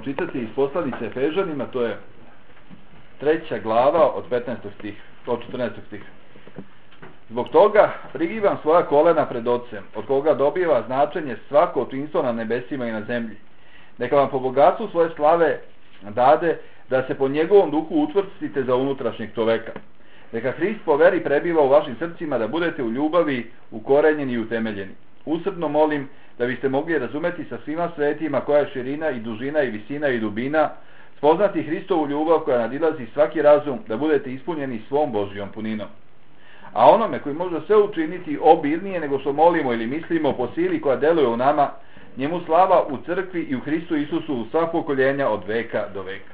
čitati iz poslanice Efežanima, to je 3. glava od 14. stiha. Zbog toga prigivam svoja kolena pred Ocem, od koga dobiva značenje svako očinstvo na nebesima i na zemlji. Neka vam po bogatstvu svoje slave dade da se po njegovom duhu učvrstite za unutrašnjeg čoveka. Neka Hrist po veri prebiva u vašim srcima, da budete u ljubavi ukorenjeni i utemeljeni. Usrdno molim da biste mogli razumeti sa svima svetima koja je širina i dužina i visina i dubina, spoznati Hristovu ljubav koja nadilazi svaki razum, da budete ispunjeni svom Božjom puninom. A onome koji može sve učiniti obilnije nego što molimo ili mislimo po sili koja deluje u nama, njemu slava u crkvi i u Hristu Isusu u sva pokoljenja od veka do veka.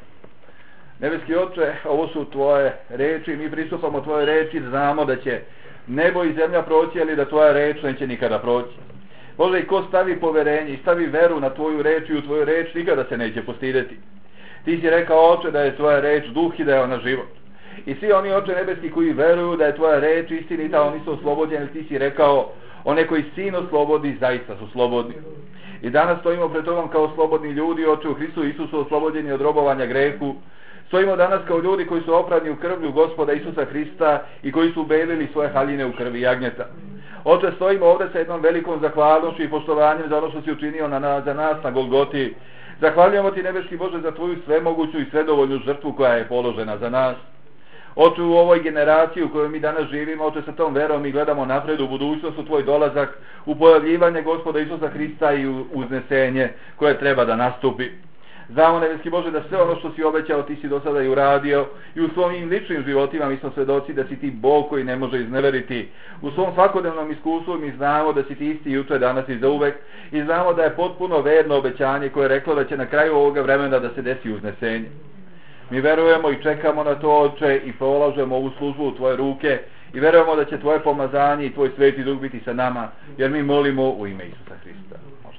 Nebeski Oče, ovo su tvoje reči, mi pristupamo tvoje reči, znamo da će nebo i zemlja proći, ali da tvoja reč neće nikada proći. Bože, i ko stavi poverenje i stavi veru na tvoju reč i u tvoju reč, nikada se neće postideti. Ti si rekao, Oče, da je tvoja reč duh i da je ona život. I svi oni, Oče nebeski, koji veruju da je tvoja reč istinita, oni su oslobođeni. Ti si rekao, one koji sin oslobodi, zaista su slobodni. I danas stojimo pred tobom kao slobodni ljudi, Oče, u Hristu Isusu, oslobođeni od robovanja grehu. Stojimo danas kao ljudi koji su oprani u krvlju Gospoda Isusa Hrista i koji su ubelili svoje haljine u krvi jagnjeta. Oče, stojimo ovdje sa jednom velikom zahvalnošću i poštovanjem za ono što si učinio za nas na Golgoti. Zahvaljujemo ti, nebeski Bože, za tvoju svemoguću i svedovoljnu žrtvu koja je položena za nas. Oče, u ovoj generaciji u kojoj mi danas živimo, Oče, sa tom verom mi gledamo napred u budućnost, u tvoj dolazak, u pojavljivanje Gospoda Isusa Hrista i u uznesenje koje treba da nastupi. Znamo, nebeski Bože, da sve ono što si obećao ti si do sada i uradio i u svojim ličnim životima mi smo svedoci da si ti Bog koji ne može izneveriti. U svom svakodnevnom iskustvu mi znamo da si ti isti juče, danas i zauvek i znamo da je potpuno verno obećanje koje je reklo da će na kraju ovoga vremena da se desi uznesenje. Mi verujemo i čekamo na to, Oče, i polažemo ovu službu u tvoje ruke i verujemo da će tvoje pomazanje i tvoj sveti duh biti sa nama, jer mi molimo u ime Isusa Hrista.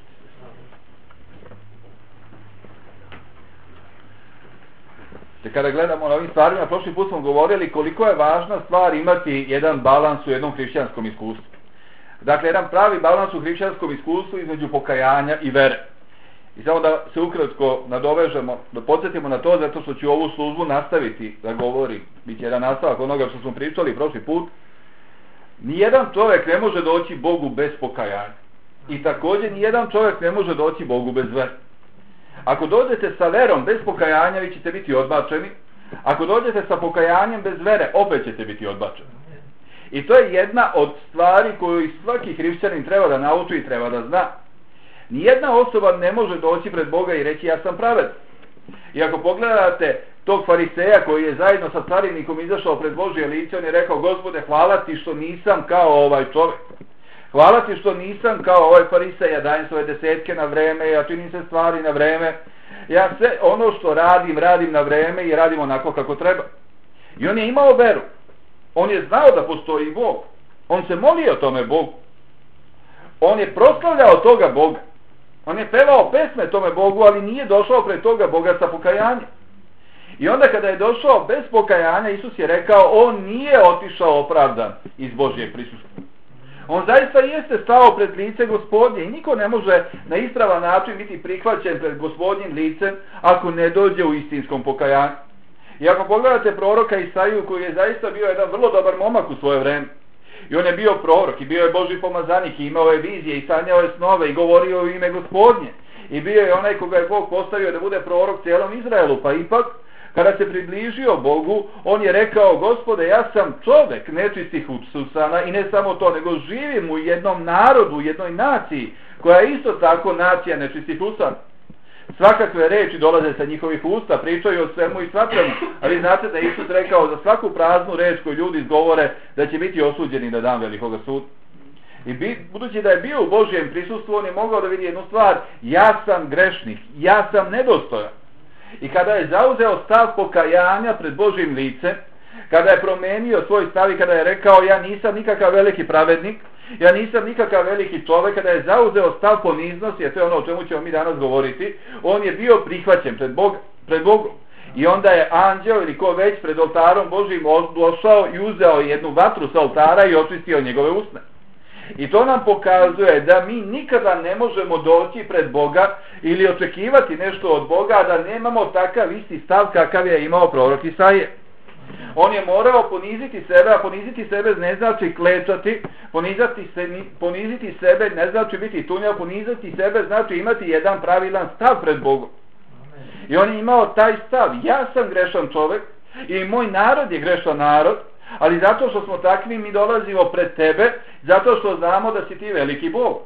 Kada gledamo na ovim stvarima, prošli put smo govorili koliko je važna stvar imati jedan balans u jednom hrišćanskom iskustvu. Dakle, jedan pravi balans u hrišćanskom iskustvu između pokajanja i vere. I samo da se ukratko nadovežemo, da podsjetimo na to, zato što ću ovu službu nastaviti da govori, bit će jedan nastavak onoga što smo pričali prošli put. Nijedan čovjek ne može doći Bogu bez pokajanja. I također nijedan čovjek ne može doći Bogu bez vere. Ako dođete sa verom bez pokajanja, vi ćete biti odbačeni. Ako dođete sa pokajanjem bez vere, opet ćete biti odbačeni. I to je jedna od stvari koju svaki hrišćanin treba da nauči i treba da zna. Nijedna osoba ne može doći pred Boga i reći ja sam pravedan. I ako pogledate tog fariseja koji je zajedno sa carinikom izašao pred Božje lice, on je rekao, Gospode, hvala ti što nisam kao ovaj čovjek. Hvala ti što nisam kao ovaj farisej, ja dajem svoje desetke na vreme, ja činim se stvari na vreme. Ja sve ono što radim na vreme i radim onako kako treba. I on je imao veru. On je znao da postoji Bog. On se molio tome Bogu. On je proslavljao toga Boga. On je pevao pesme tome Bogu, ali nije došao pred toga Boga sa pokajanjem. I onda kada je došao bez pokajanja, Isus je rekao, on nije otišao opravdan iz Božjeg prisustva. On zaista jeste stao pred lice Gospodnje i niko ne može na ispravan način biti prihvaćen pred Gospodnjim licem ako ne dođe u istinskom pokajanju. I ako pogledate proroka Isaiju, koji je zaista bio jedan vrlo dobar momak u svoje vreme, i on je bio prorok i bio je Božji pomazanik i imao je vizije i sanjao je snove i govorio u ime Gospodnje. I bio je onaj koga je Bog postavio da bude prorok cijelom Izraelu, pa ipak kada se približio Bogu, on je rekao, Gospode, ja sam čovjek nečistih usana i ne samo to, nego živim u jednom narodu, u jednoj naciji, koja je isto tako nacija nečistih usana. Svakakve reči dolaze sa njihovih usta, pričaju o svemu i svačemu, ali znate da je Isus rekao za svaku praznu reč koju ljudi izgovore da će biti osuđeni na dan velikoga suda. I budući da je bio u Božjem prisustvu, on je mogao da vidi jednu stvar, ja sam grešnik, ja sam nedostojan. I kada je zauzeo stav pokajanja pred Božjim licem, kada je promenio svoj stav i kada je rekao ja nisam nikakav veliki pravednik, ja nisam nikakav veliki čovjek, kada je zauzeo stav poniznosti, a to je ono o čemu ćemo mi danas govoriti, on je bio prihvaćen pred Bogom. I onda je anđeo ili ko već pred oltarom Božjim došao i uzeo jednu vatru sa oltara i očistio njegove usne. I to nam pokazuje da mi nikada ne možemo doći pred Boga ili očekivati nešto od Boga, a da nemamo takav isti stav kakav je imao prorok Isaija. On je morao poniziti sebe, a poniziti sebe ne znači klečati, poniziti sebe ne znači biti tunjav, poniziti sebe znači imati jedan pravilan stav pred Bogom. I on je imao taj stav, ja sam grešan čovjek i moj narod je grešan narod, ali zato što smo takvi mi dolazimo pred tebe, zato što znamo da si ti veliki Bog.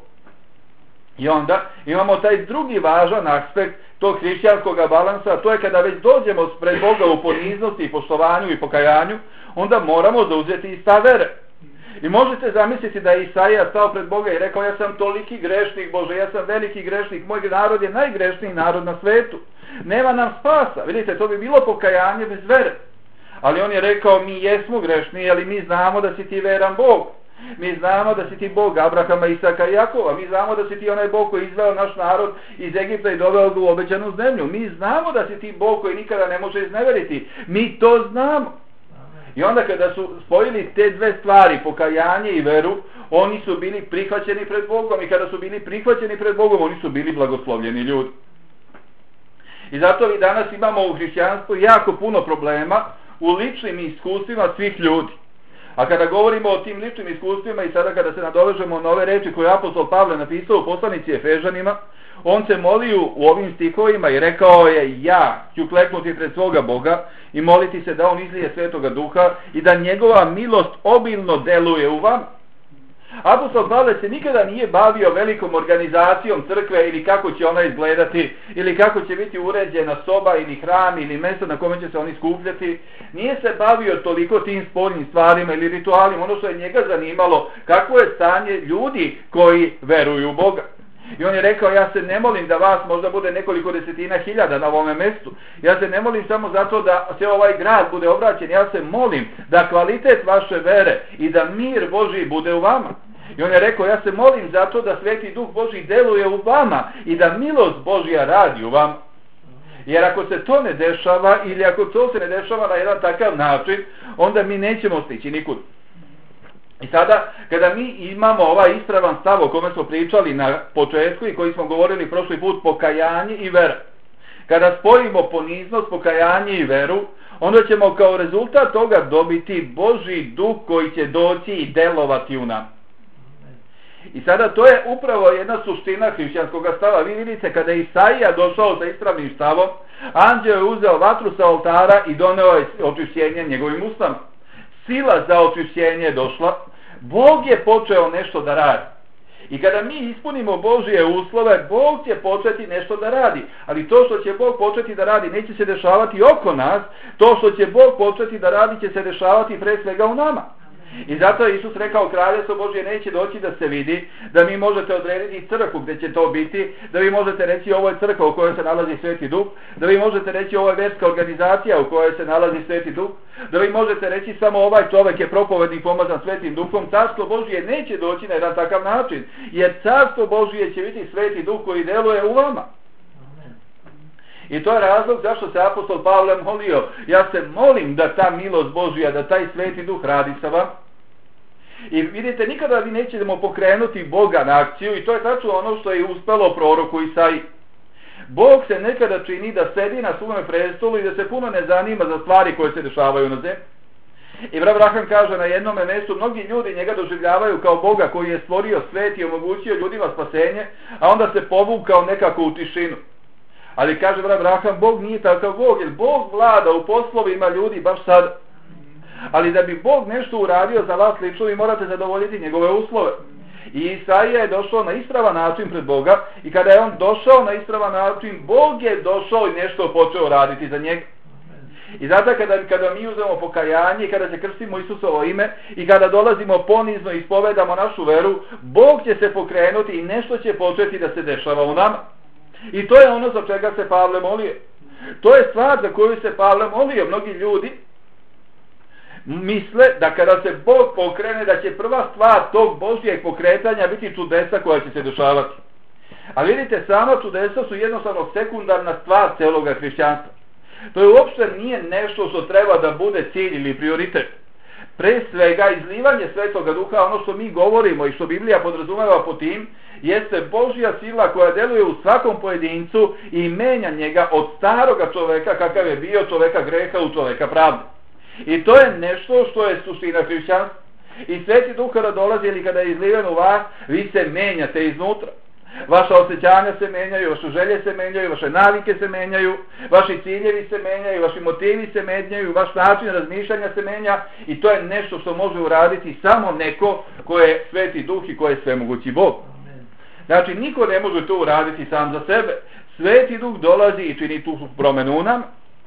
I onda imamo taj drugi važan aspekt tog hrišćanskog balansa, a to je kada već dođemo pred Boga u poniznosti i poštovanju i pokajanju, onda moramo zauzeti i stav vere. I možete zamisliti da je Isaija stao pred Boga i rekao, ja sam toliki grešnik Bože, ja sam veliki grešnik, moj narod je najgrešniji narod na svetu. Nema nam spasa. Vidite, to bi bilo pokajanje bez vere. Ali on je rekao, mi jesmo grešni, ali mi znamo da si ti veran Bog. Mi znamo da si ti Bog Abrahama, Isaka i Jakova. Mi znamo da si ti onaj Bog koji izveo naš narod iz Egipta i doveo ga u obećanu zemlju. Mi znamo da si ti Bog koji nikada ne može izneveriti. Mi to znamo. I onda kada su spojili te dve stvari, pokajanje i veru, oni su bili prihvaćeni pred Bogom. I kada su bili prihvaćeni pred Bogom, oni su bili blagoslovljeni ljudi. I zato vi danas imamo u hrišćanstvu jako puno problema u ličnim iskustvima svih ljudi. A kada govorimo o tim ličnim iskustvima i sada kada se nadovežemo na ove reči koje je apostol Pavle napisao u poslanici Efežanima, on se molio u ovim stihovima i rekao je, ja ću kleknuti pred svoga Boga i moliti se da on izlije Svetoga Duha i da njegova milost obilno deluje u vama. Apostol Pavle se nikada nije bavio velikom organizacijom crkve ili kako će ona izgledati ili kako će biti uređena soba ili hram ili mjesto na kome će se oni skupljati. Nije se bavio toliko tim spoljnim stvarima ili ritualima. Ono što je njega zanimalo, kako je stanje ljudi koji veruju u Boga. I on je rekao, ja se ne molim da vas možda bude nekoliko desetina hiljada na ovome mjestu. Ja se ne molim samo zato da se ovaj grad bude obraćen. Ja se molim da kvalitet vaše vere i da mir Božji bude u vama. I on je rekao, ja se molim zato da Sveti Duh Božji deluje u vama i da milost Božja radi u vama. Jer ako se to ne dešava ili ako to se ne dešava na jedan takav način, onda mi nećemo stići nikud. I sada, kada mi imamo ovaj ispravan stav o kome smo pričali na početku i koji smo govorili prošli put, pokajanje i vera. Kada spojimo poniznost, pokajanje i veru, onda ćemo kao rezultat toga dobiti Božji duh koji će doći i delovati u nam. I sada to je upravo jedna suština hrišćanskog stava. Vi vidite, kada je Isaija došao sa ispravnim stavom, anđeo je uzeo vatru sa oltara i doneo je očišćenje njegovim ustama. Sila za očišćenje je došla, Bog je počeo nešto da radi. I kada mi ispunimo Božje uslove, Bog će početi nešto da radi. Ali to što će Bog početi da radi neće se dešavati oko nas, to što će Bog početi da radi će se dešavati pre svega u nama. I zato je Isus rekao, Kraljevstvo Božje neće doći da se vidi, da mi možete odrediti crkvu gdje će to biti, da vi možete reći ovo je crkva u kojoj se nalazi Sveti Duh, da vi možete reći ovo je verska organizacija u kojoj se nalazi Sveti Duh, da vi možete reći samo ovaj čovjek je propovednik pomazan Svetim Duhom. Carstvo Božje neće doći na jedan takav način, jer Carstvo Božje će biti Sveti Duh koji deluje u vama. I to je razlog zašto se apostol Pavle molio. Ja se molim da ta milost Božja, da taj Sveti Duh radi sa vam. I vidite, nikada vi nećemo pokrenuti Boga na akciju i to je tačno ono što je uspelo proroku Isaiji. Bog se nekada čini da sedi na svome prestolu i da se puno ne zanima za stvari koje se dešavaju na zemlji. I Abraham kaže na jednome mjestu, mnogi ljudi njega doživljavaju kao Boga koji je stvorio svet i omogućio ljudima spasenje, a onda se povukao nekako u tišinu. Ali kaže Abraham, Bog nije takav Bog, jer Bog vlada u poslovima ljudi baš sad. Ali da bi Bog nešto uradio za vas lično, vi morate zadovoljiti njegove uslove. I Isaija je došao na ispravan način pred Boga i kada je on došao na ispravan način, Bog je došao i nešto počeo raditi za njega. I zato kada mi uzmemo pokajanje i kada se krstimo Isusovo ime i kada dolazimo ponizno i ispovedamo našu veru, Bog će se pokrenuti i nešto će početi da se dešava u nama. I to je ono za čega se Pavle molio. To je stvar za koju se Pavle molio. Mnogi ljudi misle da kada se Bog pokrene, da će prva stvar tog Božjeg pokretanja biti čudesa koja će se dešavati. A vidite, sama čudesa su jednostavno sekundarna stvar celoga hrišćanstva. To je uopšte nije nešto što treba da bude cilj ili prioritet. Pre svega izlivanje Svetoga Duha, ono što mi govorimo i što Biblija podrazumeva po tim, jeste Božja sila koja deluje u svakom pojedincu i menja njega od staroga čoveka kakav je bio, čoveka greha u čoveka pravde. I to je nešto što je suština hrišćanstva. I Sveti Duh kada dolazi ili kada je izliven u vas, vi se menjate iznutra. Vaša osjećanja se menjaju, vaše želje se menjaju, vaše navike se menjaju, vaši ciljevi se menjaju, vaši motivi se menjaju, vaš način razmišljanja se menja i to je nešto što može uraditi samo neko ko je Sveti Duh i ko je svemogući Bog. Znači, niko ne može to uraditi sam za sebe. Sveti Duh dolazi i čini tu promenu u nama.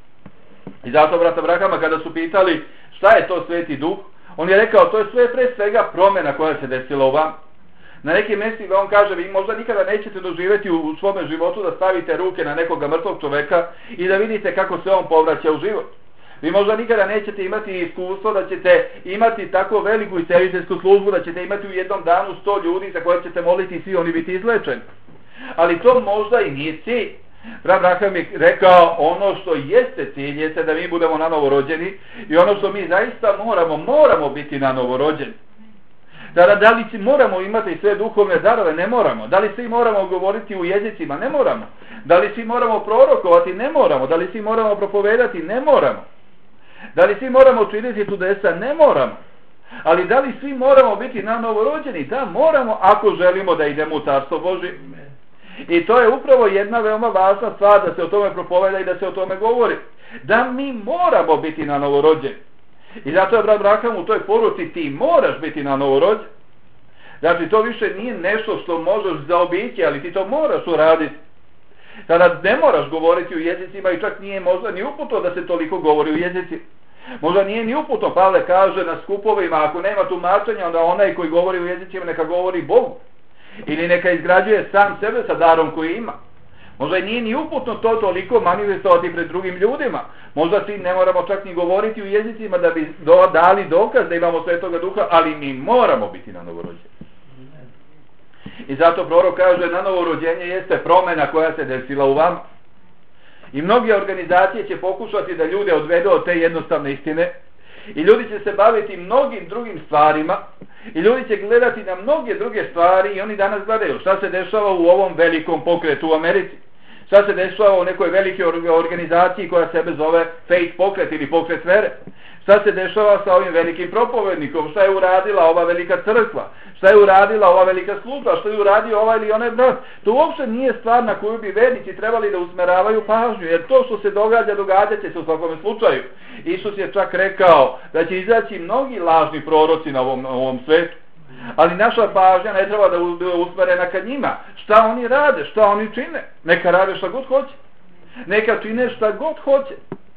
I zato, brata Brahama, kada su pitali šta je to Sveti Duh, on je rekao, to je sve pre svega promjena koja se desila u vam. Na nekim mjestima on kaže, vi možda nikada nećete doživjeti u svome životu da stavite ruke na nekoga mrtvog čoveka i da vidite kako se on povraća u život. Vi možda nikada nećete imati iskustvo da ćete imati tako veliku isceljiteljsku službu, da ćete imati u jednom danu 100 ljudi za koje ćete moliti i svi oni biti izlečeni. Ali to možda i nije cilj. Brat Braham je rekao, ono što jeste cilj jeste da mi budemo na novo rođeni i ono što mi zaista moramo biti na novo rođeni. Da li moramo imati sve duhovne darove? Ne moramo. Da li svi moramo govoriti u jezicima? Ne moramo. Da li svi moramo prorokovati? Ne moramo. Da li svi moramo propovedati? Ne moramo. Da li svi moramo činiti čudesa? Ne moramo. Ali da li svi moramo biti na novorođeni? Da, moramo ako želimo da idemo u Carstvo Božje. I to je upravo jedna veoma važna stvar da se o tome propoveda i da se o tome govori. Da mi moramo biti na novorođeni. I zato je brat Braham u toj poruci ti moraš biti na novorođen. Znači to više nije nešto što možeš zaobići, ali ti to moraš uraditi. Tada ne moraš govoriti u jezicima i čak nije možda ni uputo da se toliko govori u jezicima. Možda nije ni uputo, Pavle kaže na skupovima, ako nema tumačenja, onda onaj koji govori u jezicima neka govori Bogu. Ili neka izgrađuje sam sebe sa darom koji ima. Možda nije ni uputno to toliko manifestovati pred drugim ljudima. Možda svi ne moramo čak ni govoriti u jezicima da bi dali dokaz da imamo Svetoga Duha, ali mi moramo biti na novorođenju. I zato prorok kaže, na novorođenje jeste promjena koja se desila u vama. I mnoge organizacije će pokušati da ljude odvedu od te jednostavne istine. I ljudi će se baviti mnogim drugim stvarima. I ljudi će gledati na mnoge druge stvari i oni danas gledaju šta se dešava u ovom velikom pokretu u Americi. Šta se dešava u nekoj velike organizaciji koja sebe zove Faith pokret ili pokret vere. Šta se dešava sa ovim velikim propovednikom, šta je uradila ova velika crkva, šta je uradila ova velika služba, šta je uradio ovaj ili onaj brat. To uopšte nije stvar na koju bi vernici trebali da usmeravaju pažnju, jer to što se događa, događat će se u svakom slučaju. Isus je čak rekao da će izaći mnogi lažni proroci na ovom svetu. Ali naša pažnja ne treba da bude usmerena ka njima. Šta oni rade, šta oni čine. Neka rade šta god hoće. Neka čine šta god hoće.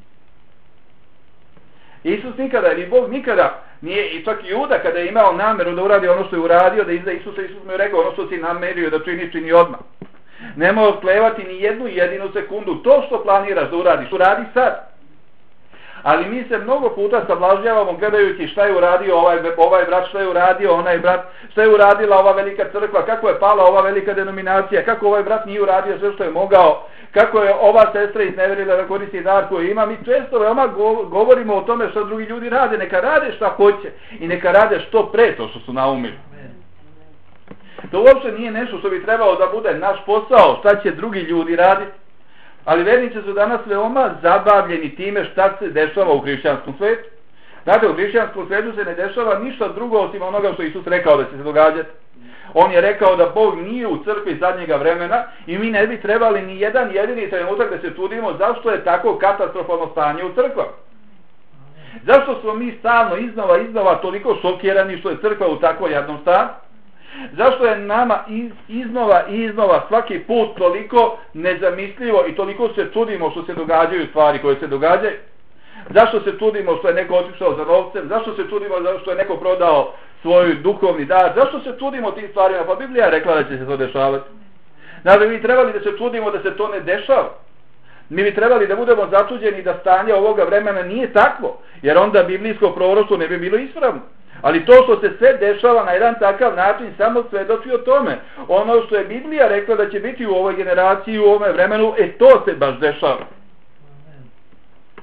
Isus nikada, ili Bog nikada nije, i čak i Juda kada je imao nameru da uradi ono što je uradio, da izda Isusa, Isus mu je rekao ono što si namerio da čini odmah. Nemoj otklevati ni jednu jedinu sekundu. To što planiraš da uradiš, uradi sad. Ali mi se mnogo puta sablažnjavamo gledajući šta je uradio ovaj brat, šta je uradio onaj brat, šta je uradila ova velika crkva, kako je pala ova velika denominacija, kako ovaj brat nije uradio sve što je mogao, kako je ova sestra izneverila da koristi dar koji ima. Mi često veoma govorimo o tome što drugi ljudi rade, neka rade šta hoće i neka rade što pre to što su naumili. To uopšte nije nešto što bi trebalo da bude naš posao, šta će drugi ljudi raditi. Ali vernici su danas veoma zabavljeni time šta se dešava u hrišćanskom svetu. Znate, u hrišćanskom svetu se ne dešava ništa drugo osim onoga što Isus rekao da će se događati. On je rekao da Bog nije u crkvi zadnjega vremena i mi ne bi trebali ni jedan jedini trenutak da se čudimo zašto je tako katastrofalno stanje u crkvama. Zašto smo mi stalno iznova toliko šokirani što je crkva u takvom jadnom stanju? Zašto je nama iznova svaki put toliko nezamislivo i toliko se čudimo što se događaju stvari koje se događaju? Zašto se čudimo što je neko otišao za novcem? Zašto se čudimo što je neko prodao svoj duhovni dar? Zašto se čudimo tim stvarima? Pa Biblija je rekla da će se to dešavati. Znači, mi trebali da se čudimo da se to ne dešava. Mi bi trebali da budemo začuđeni da stanje ovoga vremena nije takvo, jer onda biblijsko proroštvo ne bi bilo ispravno. Ali to što se sve dešava na jedan takav način samo svedoči o tome. Ono što je Biblija rekla da će biti u ovoj generaciji, u ovome vremenu, to se baš dešava.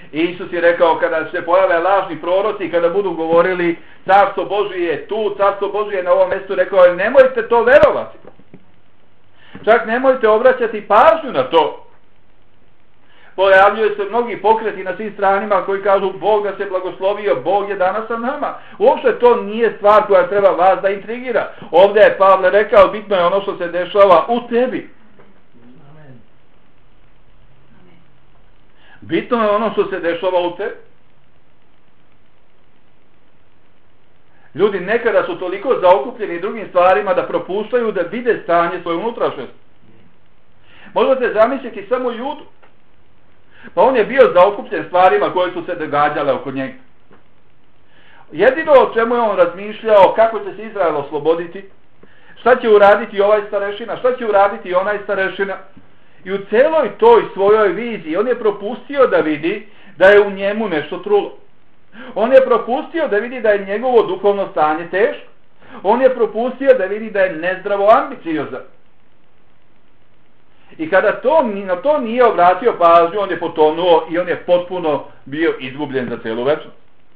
I Isus je rekao, kada se pojave lažni proroci, kada budu govorili Carstvo Božje je tu, Carstvo Božje je na ovom mjestu, rekao je, nemojte to verovati. Čak nemojte obraćati pažnju na to. Pojavljuje se mnogi pokreti na svim stranima koji kažu Bog da se blagoslovio, Bog je danas sa nama. Uopšte to nije stvar koja treba vas da intrigira. Ovdje je Pavle rekao, bitno je ono što se dešava u tebi. Bitno je ono što se dešava u tebi. Ljudi nekada su toliko zaokupljeni drugim stvarima da propuštaju da vide stanje svoje unutrašnjosti. Možete zamisliti samo Judu. Pa on je bio zaokupljen stvarima koje su se događale oko njega. Jedino o čemu je on razmišljao, kako će se Izrael osloboditi, šta će uraditi ovaj starešina, šta će uraditi onaj starešina. I u celoj toj svojoj viziji on je propustio da vidi da je u njemu nešto trulo. On je propustio da vidi da je njegovo duhovno stanje teško. On je propustio da vidi da je nezdravo ambiciozan. I kada na to nije obratio pažnju, on je potonuo i on je potpuno bio izgubljen za celu večnost.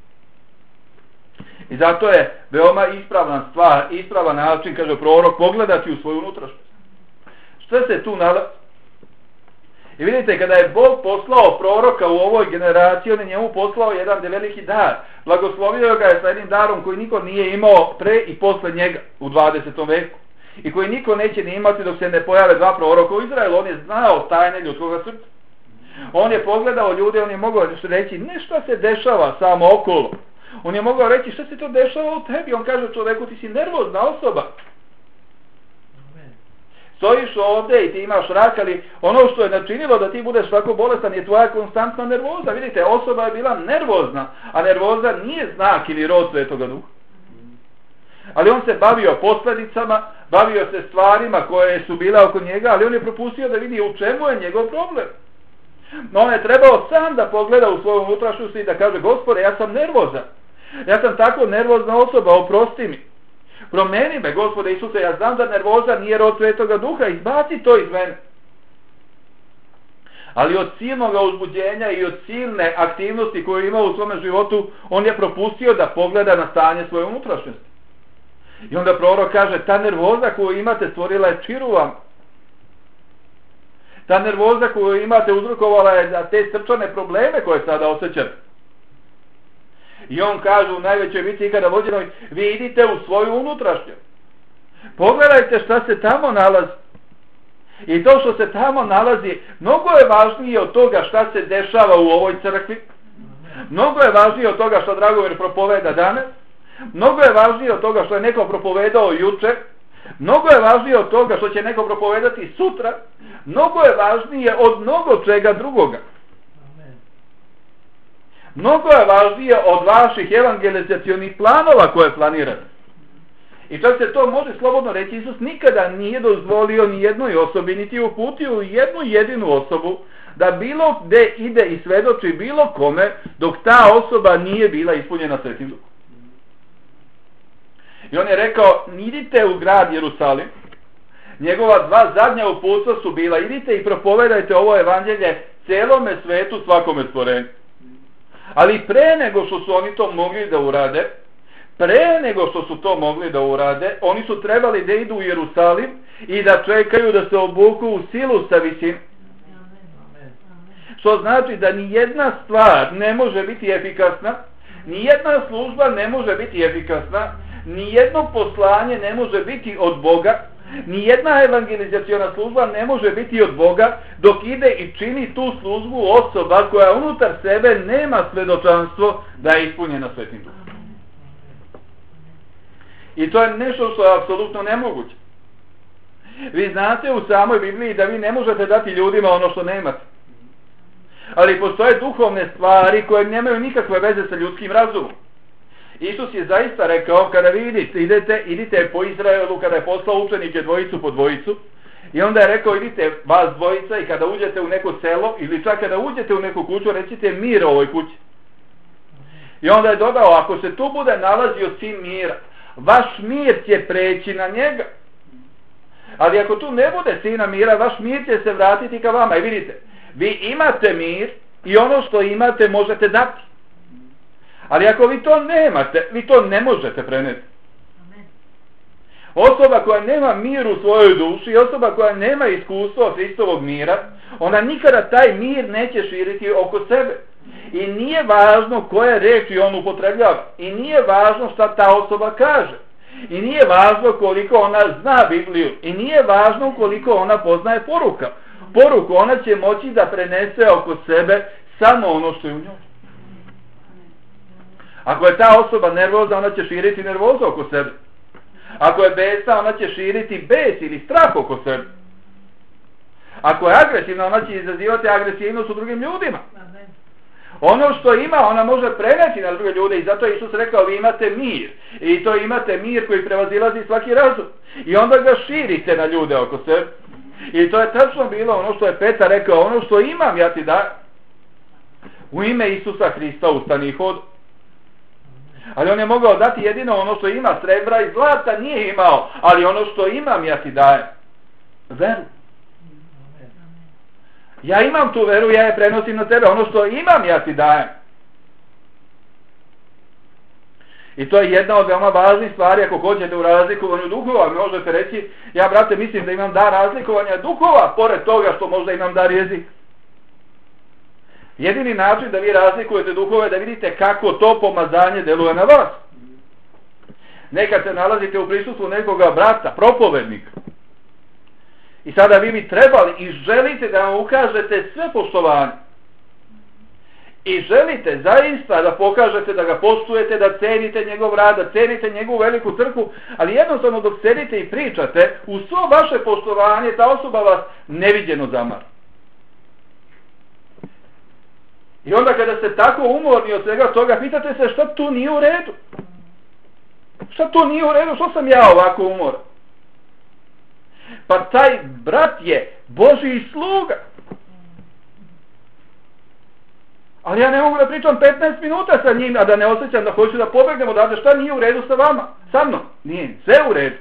I zato je veoma ispravna stvar, ispravan način, kaže prorok, pogledati u svoju unutrašnjost. Šta se tu nalazi? I vidite, kada je Bog poslao proroka u ovoj generaciji, on je njemu poslao jedan veliki dar. Blagoslovio ga je sa jednim darom koji niko nije imao pre i posle njega u 20. veku. I koji niko neće ni imati dok se ne pojave dva proroka u Izraelu. On je znao tajne ljudskog srca. On je pogledao ljude, on je mogao reći nešto se dešava samo okolo. On je mogao reći šta se to dešava u tebi. On kaže čoveku, ti si nervozna osoba. Stojiš ovdje i ti imaš rak, ali ono što je načinilo da ti budeš tako bolestan je tvoja konstantna nervoza. Vidite, osoba je bila nervozna, a nervoza nije znak ili rod Svetoga Duha. Ali on se bavio posljedicama, bavio se stvarima koje su bile oko njega, ali on je propustio da vidi u čemu je njegov problem. No on je trebao sam da pogleda u svoju unutrašnjost i da kaže, Gospode, ja sam nervozan. Ja sam tako nervozna osoba, oprosti mi. Promeni me, Gospode Isuse, ja znam da nervoza nije rod Svetoga Duha, izbaci to iz mene. Ali od silnog uzbuđenja i od silne aktivnosti koju je imao u svome životu, on je propustio da pogleda na stanje svoje unutrašnjosti. I onda prorok kaže, ta nervoza koju imate stvorila je čiru vam. Ta nervoza koju imate uzrokovala je za te srčane probleme koje sada osjećate. I on kaže u najvećoj bici ikada vođenoj, vi idite u svoju unutrašnjost. Pogledajte šta se tamo nalazi. I to što se tamo nalazi, mnogo je važnije od toga šta se dešava u ovoj crkvi. Mnogo je važnije od toga što Dragomir propoveda danas. Mnogo je važnije od toga što je neko propovedao juče. Mnogo je važnije od toga što će neko propovedati sutra. Mnogo je važnije od mnogo čega drugoga. Mnogo je važnije od vaših evangelizacionih planova koje planirate. I čak se to može slobodno reći, Isus nikada nije dozvolio ni jednoj osobi, niti uputio jednu jedinu osobu da bilo gde ide i svedoči bilo kome dok ta osoba nije bila ispunjena Svetim Duhom. I on je rekao, idite u grad Jerusalim. Njegova dva zadnja uputstva su bila, idite i propovedajte ovo evanđelje celome svetu, svakome stvorenju. Ali pre nego što su oni to mogli da urade, oni su trebali da idu u Jerusalim i da čekaju da se obuku u silu sa visine. Što znači da ni jedna stvar ne može biti efikasna, ni jedna služba ne može biti efikasna, ni jedno poslanje ne može biti od Boga, ni jedna evangelizaciona služba ne može biti od Boga dok ide i čini tu službu osoba koja unutar sebe nema svedočanstvo da je ispunjena Svetim Duhom. I to je nešto što je apsolutno nemoguće. Vi znate u samoj Bibliji da vi ne možete dati ljudima ono što nemate. Ali postoje duhovne stvari koje nemaju nikakve veze sa ljudskim razumom. Isus je zaista rekao, kada vi idite po Izraelu, kada je poslao učenike dvojicu po dvojicu, i onda je rekao, idite vas dvojica i kada uđete u neko selo, ili čak kada uđete u neku kuću, recite mir ovoj kući. I onda je dodao, ako se tu bude nalazio sin mira, vaš mir će preći na njega. Ali ako tu ne bude sina mira, vaš mir će se vratiti ka vama. I vidite, vi imate mir, i ono što imate možete dati. Ali ako vi to nemate, vi to ne možete preneti. Osoba koja nema mir u svojoj duši, osoba koja nema iskustva Hristovog mira, ona nikada taj mir neće širiti oko sebe. I nije važno koje reči on upotrebljava. I nije važno šta ta osoba kaže. I nije važno koliko ona zna Bibliju. I nije važno koliko ona poznaje poruku. Ona će moći da prenese oko sebe samo ono što je u njoj. Ako je ta osoba nervoza, ona će širiti nervozu oko sebe. Ako je besa, ona će širiti bes ili strah oko sebe. Ako je agresivna, ona će izazivati agresivnost u drugim ljudima. Ono što ima, ona može preneti na druge ljude i zato je Isus rekao, vi imate mir. I to imate mir koji prevazilazi svaki razum. I onda ga širite na ljude oko sebe. I to je tačno bilo ono što je Petar rekao, ono što imam ja ti dajem. U ime Isusa Hrista ustani i hod. Ali on je mogao dati jedino ono što ima, srebra i zlata nije imao, ali ono što imam ja ti dajem. Veru. Ja imam tu veru, ja je prenosim na tebe, ono što imam ja ti dajem. I to je jedna od veoma važnih stvari, ako hoćete u razlikovanju duhova, možete reći, ja brate mislim da imam dar razlikovanja duhova, pored toga što možda imam dar jezika. Jedini način da vi razlikujete duhove, da vidite kako to pomazanje deluje na vas. Nekad se nalazite u prisustvu nekoga brata, propovednika. I sada vi bi trebali i želite da vam ukažete sve poštovanje. I želite zaista da pokažete da ga poštujete, da cenite njegov rad, da cenite njegovu veliku crkvu, ali jednostavno dok sedite i pričate, u svo vaše poštovanje ta osoba vas neviđeno zamara. I onda kada ste tako umorni od svega toga, pitate se šta tu nije u redu. Šta tu nije u redu, što sam ja ovako umoran? Pa taj brat je Božji sluga. Ali ja ne mogu da pričam 15 minuta sa njim, a da ne osjećam da hoću da pobegnem odavde. Šta nije u redu sa vama? Sa mnom? Nije, sve u redu.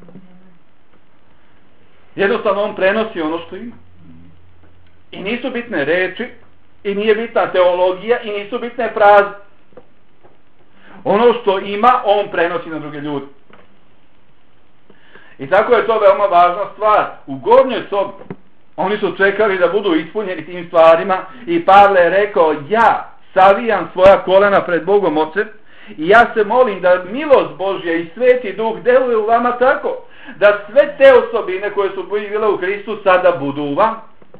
Jednostavno on prenosi ono što ima. I nisu bitne reči, i nije bitna teologija, i nisu bitne fraze. Ono što ima, on prenosi na druge ljude. I tako je to veoma važna stvar. U gornjoj sobi oni su čekali da budu ispunjeni tim stvarima i Pavle je rekao, ja savijam svoja kolena pred Bogom Ocem i ja se molim da milost Božja i Sveti Duh deluje u vama tako, da sve te osobine koje su bile u Hristu sada budu u vama.